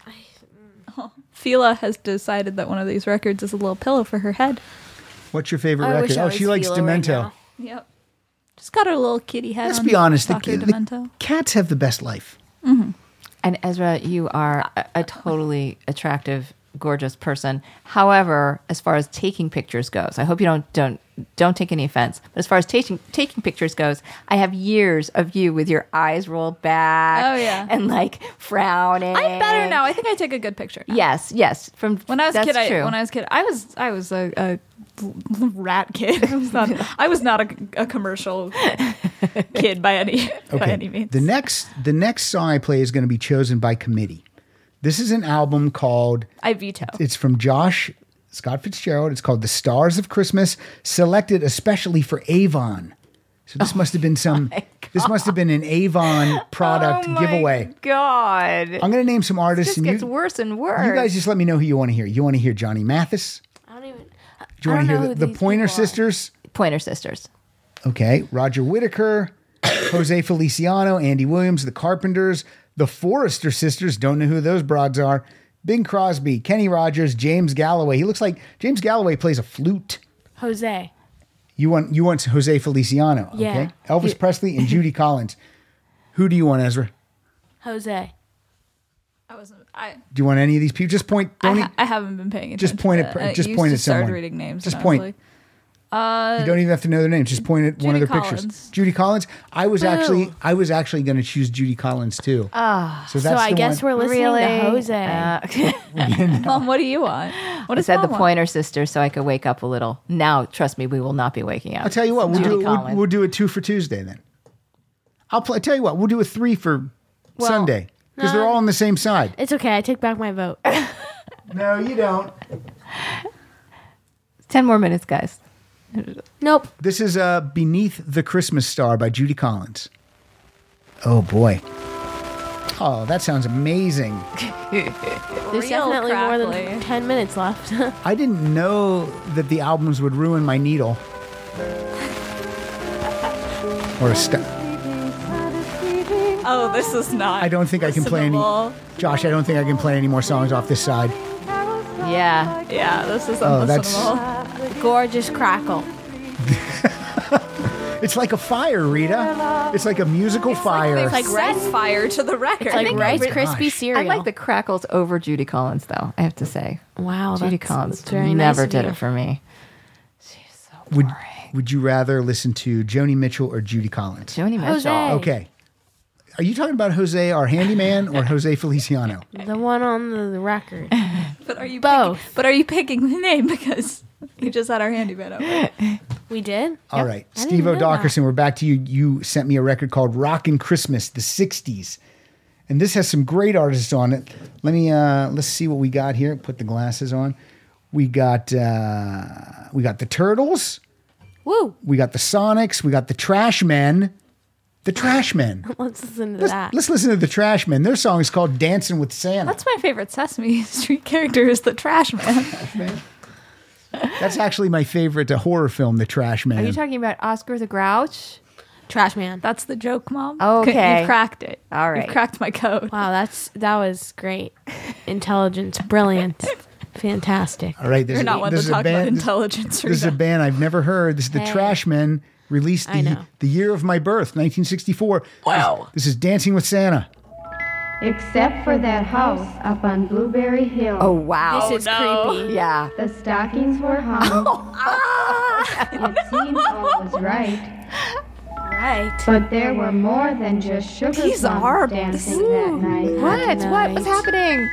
Fila has decided that one of these records is a little pillow for her head. What's your favorite I wish record? I Oh, was she likes Fila right Demento. now. Yep. Just got her little kitty head. Let's on be honest. The, Doctor the Demento. cats have the best life. And Ezra, you are a, a totally attractive, gorgeous person. However, as far as taking pictures goes, I hope you don't don't don't take any offense. But as far as taking taking pictures goes, I have years of you with your eyes rolled back. Oh, yeah. and like frowning. I'm better now. I think I take a good picture. now. Yes, yes. From When I was a that's kid, I, true. when I was a kid, I was I was a, a rat kid. I was not. I was not a, a commercial kid by any by any means. The next the next song I play is going to be chosen by committee. This is an album called. I veto. It's from Josh Scott Fitzgerald. It's called The Stars of Christmas, selected especially for Avon. So this must have been some. This must have been an Avon product oh my giveaway. God, I'm going to name some it artists, just and gets you, worse and worse. you guys just let me know who you want to hear. You want to hear Johnny Mathis? I don't even. Do you I want don't to hear know the, who the these Pointer people are. Sisters? Pointer Sisters. Okay, Roger Whittaker, Jose Feliciano, Andy Williams, The Carpenters, The Forrester Sisters. Don't know who those broads are. Bing Crosby, Kenny Rogers, James Galloway. He looks like James Galloway plays a flute. Jose. You want you want Jose Feliciano, Yeah. okay? Elvis He- Presley and Judy Collins. Who do you want, Ezra? Jose. I wasn't. I. Do you want any of these people? Just point. I, Don't ha- I haven't been paying attention. Just point to at- that. I just used point to at start someone. reading names. Just and I point. was like, uh, You don't even have to know their names. Just point at one of Judy their pictures. Collins. Judy Collins. I was Boo. actually I was actually going to choose Judy Collins too. Ah, so So that's I the guess one. we're listening really? to Jose. Uh, Mom, what do you want? What I does said Mom the want? Pointer Sisters so I could wake up a little. Now, trust me, we will not be waking up. I'll tell you what. We'll Judy do we'll, Collins. we'll do a two for Tuesday then. I'll play. I tell you what. We'll do a three for Well, Sunday because no. they're all on the same side. It's okay. I take back my vote. No, you don't. Ten more minutes, guys. Nope. This is uh, Beneath the Christmas Star by Judy Collins. Oh boy. Oh, that sounds amazing. There's Real definitely more than crackly. ten minutes left. I didn't know that the albums would ruin my needle. Or a st- Oh, this is not. I don't think I can play any. listenable. Josh, I don't think I can play any more songs off this side. Yeah. Yeah, this is Oh, that's- unlistenable. Gorgeous crackle. It's like a fire, Rita. It's like a musical fire. It's like set fire to the record. It's like think Rice I re- Krispie Gosh. cereal. I like the crackles over Judy Collins, though. I have to say, Wow, Judy that's, Collins that's very never nice of did you. it for me. would Would you rather listen to Joni Mitchell or Judy Collins? Joni Mitchell. Jose. Okay. Are you talking about Jose, our handyman, or Jose Feliciano? The one on the, the record. But are you Both. Picking, but are you picking the name because you just had our handyman over? We did? All right, I didn't Steve know O'Dockerson, we're back to you. You sent me a record called Rockin' Christmas, the sixties. And this has some great artists on it. Let me, uh, let's see what we got here. Put the glasses on. We got, uh, we got the Turtles. Woo! We got the Sonics. We got the Trash Men. The Trash Men. Let's listen to Let's, that. let's listen to the Trash Men. Their song is called Dancing with Santa. That's my favorite Sesame Street character is the Trash Man. That's actually my favorite uh, horror film, The Trash Man. Are you talking about Oscar the Grouch? Trash Man. That's the joke, Mom. Okay. You cracked it. All right. You cracked my code. Wow, that's that was great. Intelligence, brilliant, fantastic. All right, this You're is, not one this to is a talk about band. intelligence. This is a Rita. band I've never heard. This is the Hey. Trash Men, released I the, know. the year of my birth, nineteen sixty-four. Wow. This is Dancing with Santa. Except for that house up on Blueberry Hill. Oh, wow. This is creepy. Yeah. The stockings were hung. It seemed all was right. Right. But there were more than just sugar These plums are- dancing that night. What? What was happening?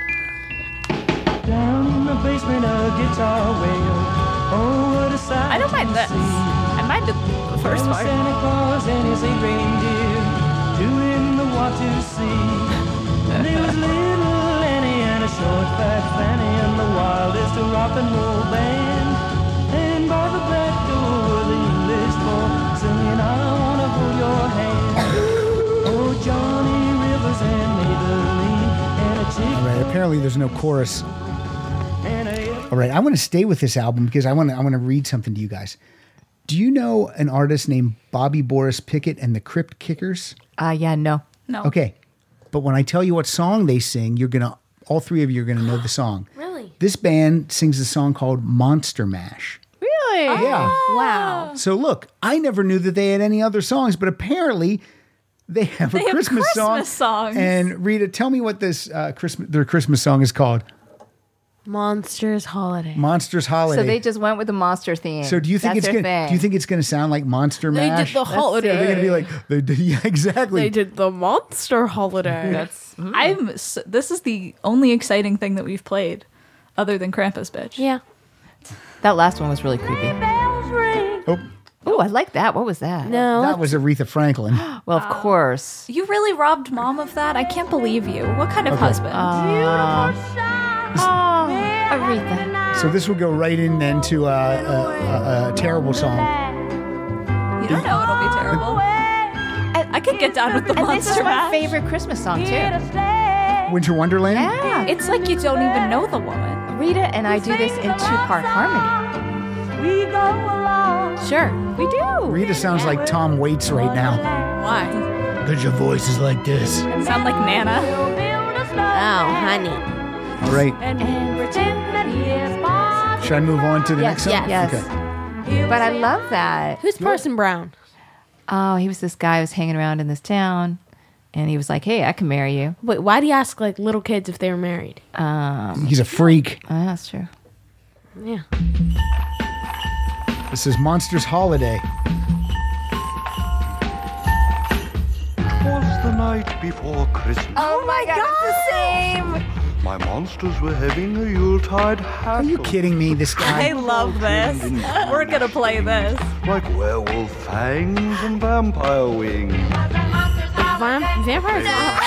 Down in the basement, a guitar wail. Oh, what a sight. I don't mind to this. see. I mind the, the first There was part. Santa Claus and his eight reindeer doing the what to see. And there was little Annie and a short fat Fanny and the wildest rock and roll band. And by the back door were the English boys singing, I wanna hold your hand. Oh, Johnny Rivers and Maybelline and a chick. All right, apparently there's no chorus. And a All right, I want to stay with this album because I want to I want to read something to you guys. Do you know an artist named Bobby Boris Pickett and the Crypt Kickers? Uh, yeah, no. No. Okay. But when I tell you what song they sing, you're going to all three of you are going to know the song. Really? This band sings a song called Monster Mash. Really? Yeah. Wow. So look, I never knew that they had any other songs, but apparently they have a They have Christmas, song. Christmas songs. And Rita, tell me what this uh, Christmas their Christmas song is called. Monsters Holiday. Monsters Holiday. So they just went with the monster theme. So do you think That's it's their gonna? thing. Do you think it's gonna sound like Monster They Mash? did the holiday. Are they gonna be like? They did, yeah, exactly. They did the Monster Holiday. That's I'm. s- This is the only exciting thing that we've played, other than Krampus, bitch. Yeah. that last one was really creepy. Oh, Oh, I like that. What was that? No. that was Aretha Franklin. Well, of course. You really robbed Mom of that? I can't believe you. What kind of husband? Oh, Aretha. So this will go right in then to uh, a, a, a terrible song. You don't know it'll be terrible. I could get down with the And this is monster my mash. favorite Christmas song, too. Winter Wonderland. Yeah. It's like you don't even know the woman. Rita and I do this in two-part harmony. Sure. We do. Rita sounds like Tom Waits right now. Why? Because your voice is like this. Sound like Nana. Oh, honey. All right. Should I move on to the Yes, next song? yes. Okay. But I love that. Who's Parson Brown? Oh, he was this guy who was hanging around in this town, and he was like, "Hey, I can marry you." Wait, why do you ask like little kids if they were married? Um, He's a freak. oh, that's true. Yeah. This is Monsters Holiday. Was the night before Christmas. Oh my God, it's the same. My monsters were having a Yuletide hassle. Are you kidding me? This guy. I love this. We're gonna play this. Like werewolf fangs and vampire wings. Vam- vampires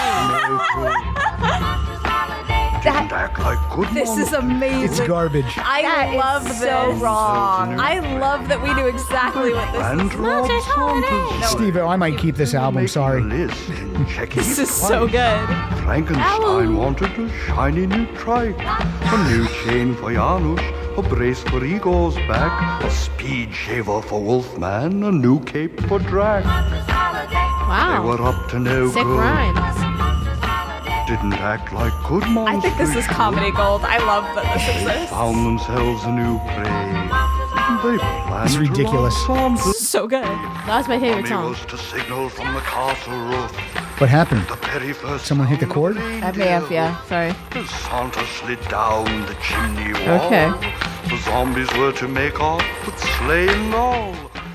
Didn't act like good This is monsters. amazing. It's garbage. I That is love this. so wrong. I love that we knew exactly what this And is. Rob Saunders. Steve, I might keep this album. Sorry. List and checking This it is so twice. good. Frankenstein wanted a shiny new trike, a new chain for Janusz, a brace for Igor's back, a speed shaver for Wolfman, a new cape for Drac. Wow. They were up to no Sick good. rhymes. Didn't act like good monsters. I think this is comedy gold. I love that this They exists. found themselves a new prey. They planned It's to ridiculous. rob Saunders. So good. That was my favorite Tommy song. was to signal from the castle roof. What happened? The very first Someone hit the cord? That may have, yeah. Sorry. As Santa slid down the chimney wall. Okay. The zombies were to make off with sleigh and all.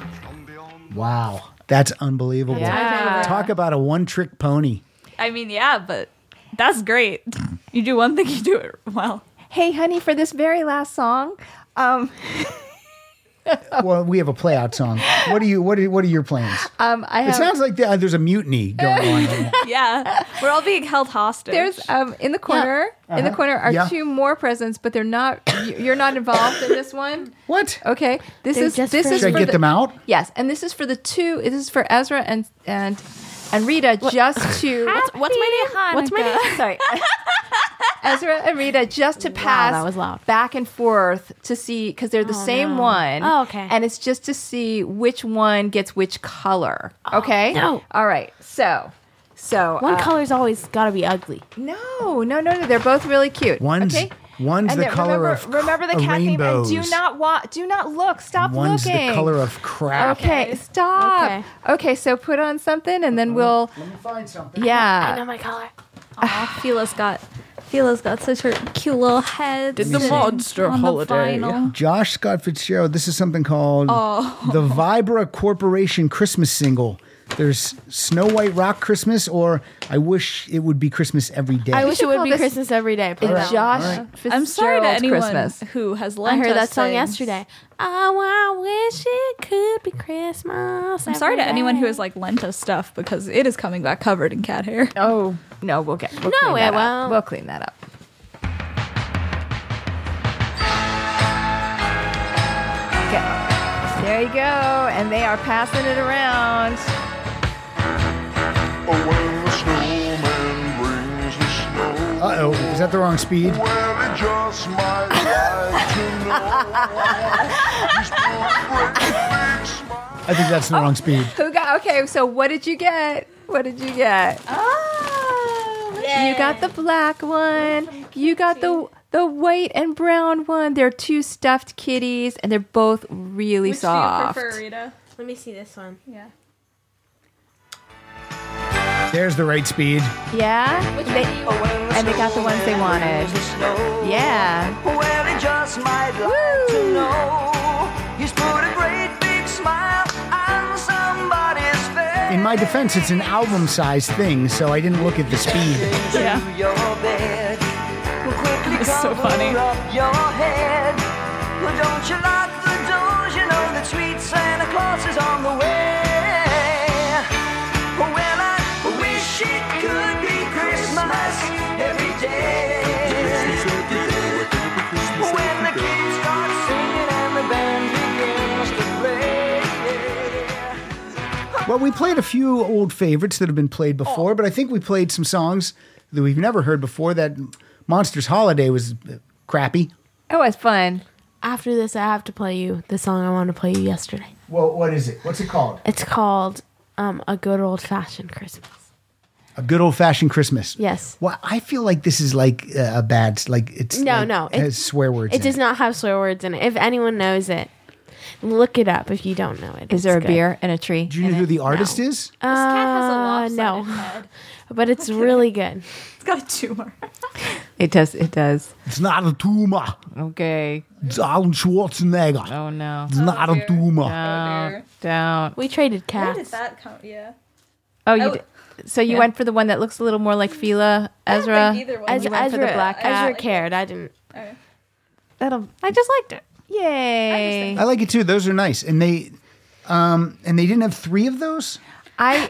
Wow. That's unbelievable. Yeah. Talk about a one-trick pony. I mean, yeah, but that's great. You do one thing, you do it well. Hey, honey, for this very last song, um, Well, we have a play-out song. What are you? What are what are your plans? um, I It have. sounds like there- there's a mutiny going on. Right now. Yeah, we're all being held hostage. There's um in the corner. In the Uh-huh. corner are Yeah. two more presents, but they're not. you- You're not involved in this one. What? Okay. This They're is just this for- is Should I for get the, them out? Yes, and this is for the two. This is for Ezra and and and Rita just to. What's, what's my name? What's my name? Sorry. Ezra and Rita just to pass that was loud. back and forth to see because they're the Oh, same no. one. Oh, okay. And it's just to see which one gets which color. Okay. no. All right. So, so One uh, color's always got to be ugly. No, no, no, no. They're both really cute. One's okay. one's And the then color remember, of remember the c- cat name and do rainbows. not wa- do not look. Stop One's looking. the color of crap. Okay, stop. Okay. Okay. so put on something and then we'll. Let me find something. Yeah. I know my color. Aw, Phila's got Phila's got such a cute little head. Did the sitting monster on the holiday. vinyl. Josh Scott Fitzgerald. This is something called Oh. the Vibra Corporation Christmas single. There's Snow White Rock Christmas, or I Wish It Would Be Christmas Every Day. I wish should it would call be this- Christmas every day. Play It's that one. Josh All right. Fitzgerald's I'm sorry to anyone Christmas. who has I lent heard that us song things. yesterday. Oh, I wish it could be Christmas. I'm sorry to every anyone who day. has like lent us stuff because it is coming back covered in cat hair. Oh no, we'll get. We'll No, clean it that up. won't. We'll clean that up. Okay. There you go, and they are passing it around. When the snowman brings the snow, Uh oh, is that the wrong speed? well, he just might like to know. He's put a great big smile. I think that's the wrong speed. Who got? Okay, so what did you get? What did you get? Oh, you got the black one. You got the the white and brown one. They're two stuffed kitties, and they're both really Which soft. do you prefer, Rita? Let me see this one. Yeah. There's the right speed. Yeah, they, and they got the ones they wanted. Yeah. Well, he just might like to know he's put a great big smile on somebody's face. In my defense, it's an album-sized thing, so I didn't look at the speed. Yeah. Your bed. Quickly It's so cover funny. up your head. Well, don't you lock the doors? You know that sweet Santa Claus is on the way. Well, I wish it could be Christmas every day. When the kids start singing and the band begins to play. Well, we played a few old favorites that have been played before, but I think we played some songs that we've never heard before. That Monsters Holiday was uh, crappy. It was fun. After this, I have to play you the song I wanted to play you yesterday. Well, what is it? What's it called? It's called um, A Good Old Fashioned Christmas. A good old fashioned Christmas. Yes. Well, I feel like this is like uh, a bad, like it's No, like, no. it has swear words. It in does not have swear words in it. If anyone knows it, look it up if you don't know it. Is It's there a good. beer and a tree? Do you know who the artist is? Uh, has a no. lopsided head. But it's really good. It's got a tumor. It does. It does. It's not a tumor. Okay. It's Arnold Schwarzenegger. Oh no. It's not a tumor. Don't. Don't. We traded Where cats. did that come? Yeah. Oh, you. I d- so you yeah. went for the one that looks a little more like Fila Ezra. think either one. and Ez- you went Ezra, for the black cat. Ezra cared. I didn't. Okay. That'll. I just liked it. Yay. I like it too. Those are nice, and they, um, and they didn't have three of those. I.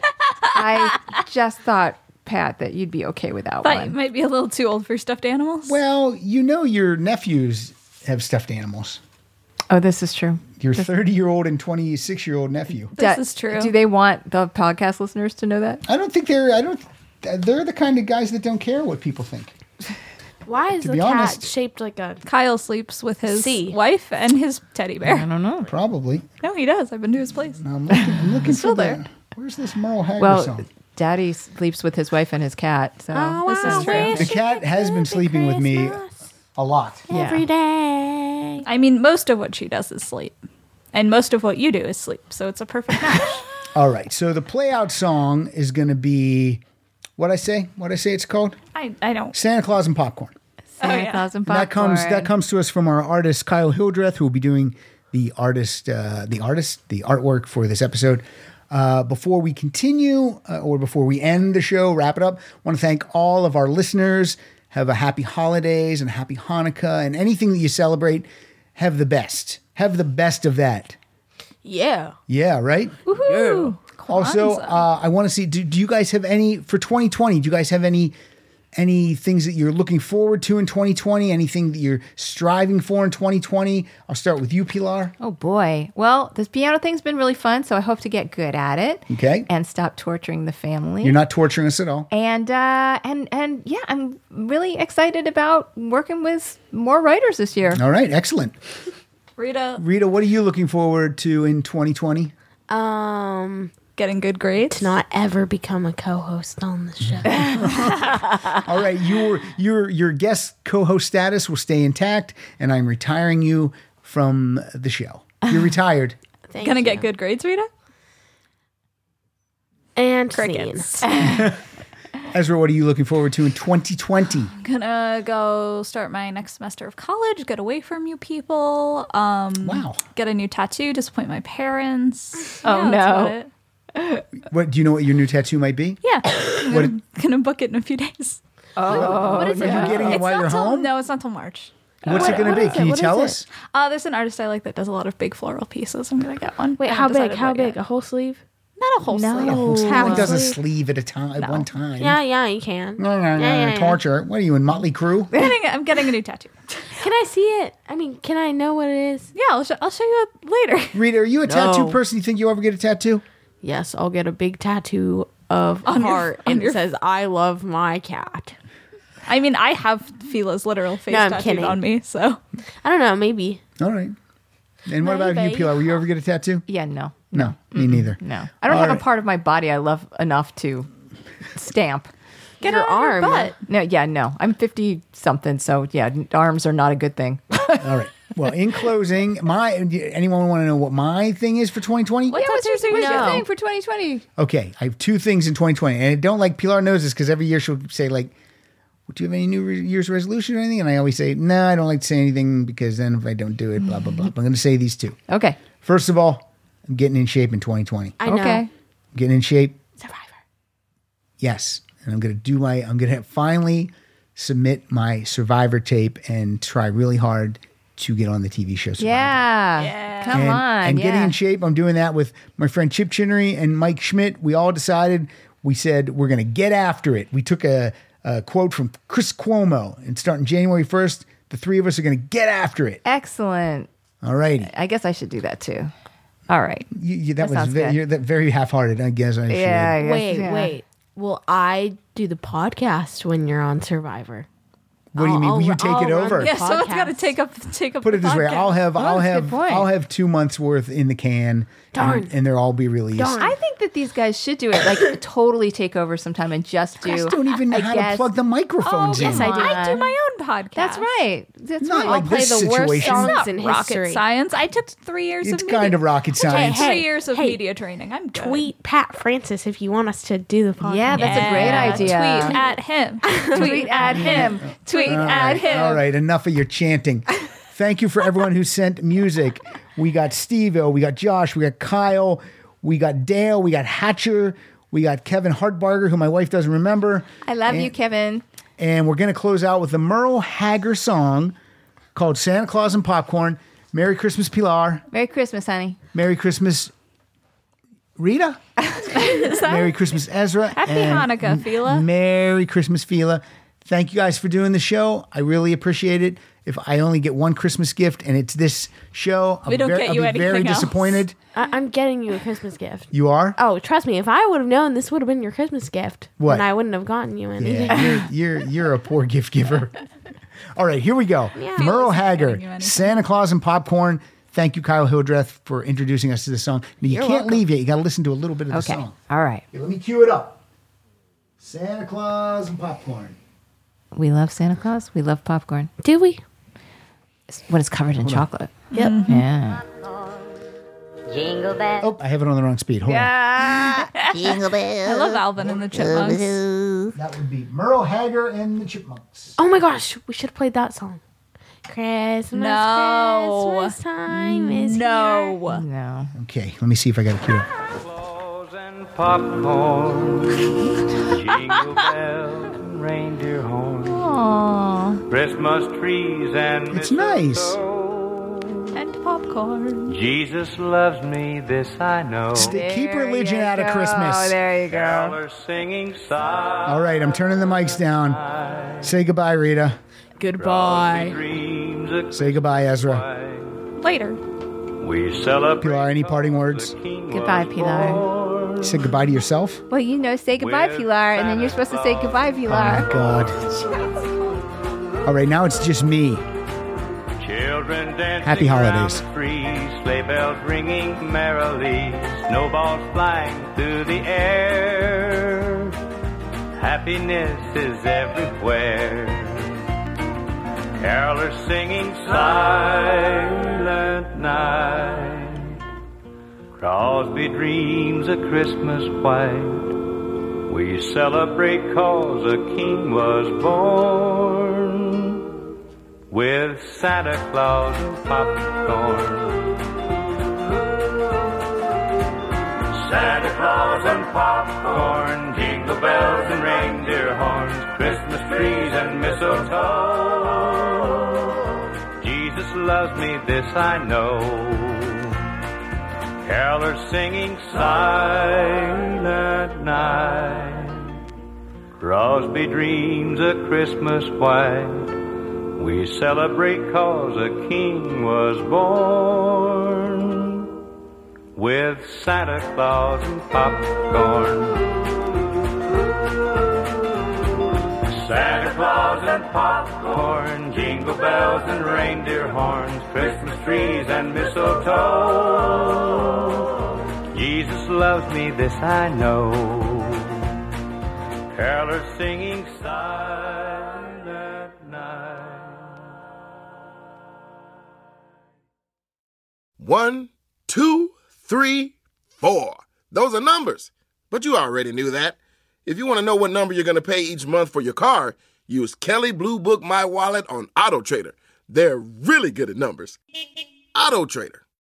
I just thought, Pat, that you'd be okay without Thought you one. might be a little too old for stuffed animals. Well, you know your nephews have stuffed animals. Oh, this is true. Your thirty-year-old and twenty-six-year-old nephew. This Do- is true. Do they want the podcast listeners to know that? I don't think they're. I don't. They're the kind of guys that don't care what people think. Why is To the be cat honest- shaped like a Kyle sleeps with his C. wife and his teddy bear. I don't know. Probably. No, he does. I've been to his place. No, I'm looking, I'm looking Still for there. the- Where's this Merle Haggard Well, song? Daddy sleeps with his wife and his cat. So Oh, This is I true. wish The cat it has could been be sleeping with me Christmas a lot. Yeah. every day. I mean, most of what she does is sleep. And most of what you do is sleep. So it's a perfect match. All right. So the play out song is going to be what I say. What I say it's called? I, I don't. Santa Claus and Popcorn. Santa Oh, yeah. Claus and And that comes popcorn. that comes to us from our artist Kyle Hildreth, who will be doing the artist uh, the artist the artwork for this episode. Uh, before we continue, uh, or before we end the show, wrap it up, I want to thank all of our listeners. Have a happy holidays and a happy Hanukkah, and anything that you celebrate, have the best. Have the best of that. Yeah. Yeah, right? Woohoo! Also, Kwanzaa. uh, I want to see, do, do you guys have any, for twenty twenty, do you guys have any any things that you're looking forward to in twenty twenty? Anything that you're striving for in twenty twenty? I'll start with you, Pilar. Oh boy. Well, this piano thing's been really fun, so I hope to get good at it. Okay. And stop torturing the family. You're not torturing us at all. And uh, and and yeah, I'm really excited about working with more writers this year. All right, excellent. Rita Rita, what are you looking forward to in twenty twenty? Um, getting good grades. to not ever become a co-host on the show. All right, your your your guest co-host status will stay intact, and I'm retiring you from the show. You're retired. Thank Gonna you. get good grades, Rita? and Crickets. scene. Ezra, what are you looking forward to in twenty twenty? Gonna go start my next semester of college, get away from you people. Um, Wow. Get a new tattoo, disappoint my parents. Oh, Yeah, that's no. about it. What do you know what your new tattoo might be? Yeah. I'm What- gonna, gonna book it in a few days. Oh, What is Are you getting it It's while not you're till- home? No, it's not till March. What's What- it going what to be? is Can it? you What tell is us? Uh, there's an artist I like that does a lot of big floral pieces. I'm gonna get one. Wait, I how haven't big? decided How what big? yet. A whole sleeve? Not a whole No. sleeve. Oh, Half Half does a sleeve? sleeve at a time, at one time. Yeah, yeah, you can. No, no, no, Yeah, yeah, no, yeah. torture. What are you in Motley Crue? I'm getting, I'm getting a new tattoo. Can I see it? I mean, can I know what it is? Yeah, I'll, sh- I'll show you later. Rita, are you a tattoo No. person? You think you'll ever get a tattoo? Yes, I'll get a big tattoo of a On your- heart on and your- it says, I love my cat. I mean, I have Fila's literal face No, I'm tattooed kidding. on me, so I don't know, maybe. All right. And what about you, Maybe. Pilar? Will you ever get a tattoo? Yeah, no. No, me neither. No. I don't All have right. a part of my body I love enough to stamp. get Your it on your arm. butt. No, yeah, no. I'm fifty something, so yeah, n- arms are not a good thing. All right. Well, in closing, my anyone want to know what my thing is for twenty twenty? yeah, what's your, what's your No. thing for twenty twenty? Okay, I have two things in twenty twenty, and I don't like Pilar knows this because every year she'll say like, "Do you have any New Re- Year's resolution or anything?" And I always say, "No, I don't like to say anything because then if I don't do it, blah blah blah." But I'm going to say these two. Okay. First of all, I'm getting in shape in twenty twenty. I know. Okay. I'm getting in shape. Survivor. Yes, and I'm going to do my. I'm going to finally submit my Survivor tape and try really hard to get on the T V show Survivor. Yeah. Come and, on. and yeah. getting in shape. I'm doing that with my friend Chip Chinnery and Mike Schmidt. We all decided, we said, we're going to get after it. We took a, a quote from Chris Cuomo, and starting January first, the three of us are going to get after it. Excellent. All righty. I guess I should do that too. All right. You, you, that, That was sounds ve- good. you're that very half-hearted. I guess I should. Yeah. I guess, Wait, yeah. wait. Will I do the podcast when you're on Survivor? What do you mean? I'll- Will you take I'll it run over? the Yeah, someone's got to podcast. take up take up. Put the it this way: podcast. I'll have, Oh, I'll that's a have, good point. I'll have two months worth in the can, Darn. and, and they'll all be released. Darn. I think that these guys should do it, like totally take over sometime and just do. You guys don't even know I how guess- to plug the microphones Oh, in. yes, I do. I do my own podcast. That's right. That's Not right. like I'll play this the worst situation. songs It's not in rocket history. science. I took three years It's of kind media. of rocket science. Three Hey, years of hey, media training. I'm good. Tweet Pat Francis if you want us to do the podcast. Yeah, that's a great Yeah, idea. Tweet at him. Tweet at him. Tweet All at right, him. all right, enough of your chanting. Thank you for everyone who sent music. We got Steve-O, we got Josh, we got Kyle, we got Dale, we got Hatcher, we got Kevin Hartbarger, who my wife doesn't remember. I love And- you, Kevin. And we're going to close out with the Merle Haggard song called Santa Claus and Popcorn. Merry Christmas, Pilar. Merry Christmas, honey. Merry Christmas, Rita. Merry Christmas, Ezra. Happy and Hanukkah, Fila. Merry Christmas, Fila. Thank you guys for doing the show. I really appreciate it. If I only get one Christmas gift and it's this show, I'll We don't be very, get you I'll be very anything else. disappointed. I- I'm getting you a Christmas gift. You are? Oh, trust me. If I would have known this would have been your Christmas gift, What? then I wouldn't have gotten you anything. Yeah, you're, you're, you're a poor gift giver. All right, here we go. Yeah. Merle Feels like Haggard, getting you anything. Santa Claus and Popcorn. Thank you, Kyle Hildreth, for introducing us to the song. Now, you You're can't welcome. leave yet. You got to listen to a little bit of the Okay. song. All right. Here, let me cue it up. Santa Claus and Popcorn. We love Santa Claus. We love popcorn. Do we? It's when it's covered in chocolate. Yep. Yeah. Jingle bells. Oh, I have it on the wrong speed. Hold Jingle bells. I love Alvin and the Chipmunks. on. That would be Merle Haggard and the Chipmunks. Oh my gosh, we should have played that song. Christmas, No. Christmas time is No. No. Okay, let me see if I got it queued up. Claus and popcorn, jingle bells and reindeer horns, Aww. Christmas trees and It's nice. mistletoe. And popcorn. Jesus loves me, this I know. Stay, keep There religion you out of go. Christmas. There you go. Carolers singing songs. All right, I'm turning the mics down. Say goodbye, Rita. Goodbye. Dreams of Say goodbye, Ezra. Christ. Later. We celebrate. Pilar, any parting words? the King Goodbye, was Pilar. born. You said goodbye to yourself? Well, you know, say goodbye, With Pilar, and then you're supposed to say goodbye, Oh, Pilar. my God. All right, now it's just me. Children dancing Happy holidays. around the trees, sleigh bells ringing merrily, snowballs flying through the air. Happiness is everywhere. Carolers singing Silent Night. Crosby dreams of Christmas white. We celebrate 'cause a king was born. With Santa Claus and popcorn. Santa Claus and popcorn, jingle bells and reindeer horns, Christmas trees and mistletoe. Jesus loves me, this I know. Carolers singing Silent Night. Crosby dreams of Christmas white. We celebrate 'cause a king was born. With Santa Claus and popcorn. Santa Claus and popcorn, jingle bells and reindeer horns, Christmas trees and mistletoe. Jesus loves me, this I know. Carolers singing Silent Night. One, two, three, four. Those are numbers. But you already knew that. If you want to know what number you're going to pay each month for your car, use Kelly Blue Book My Wallet on AutoTrader. They're really good at numbers. AutoTrader.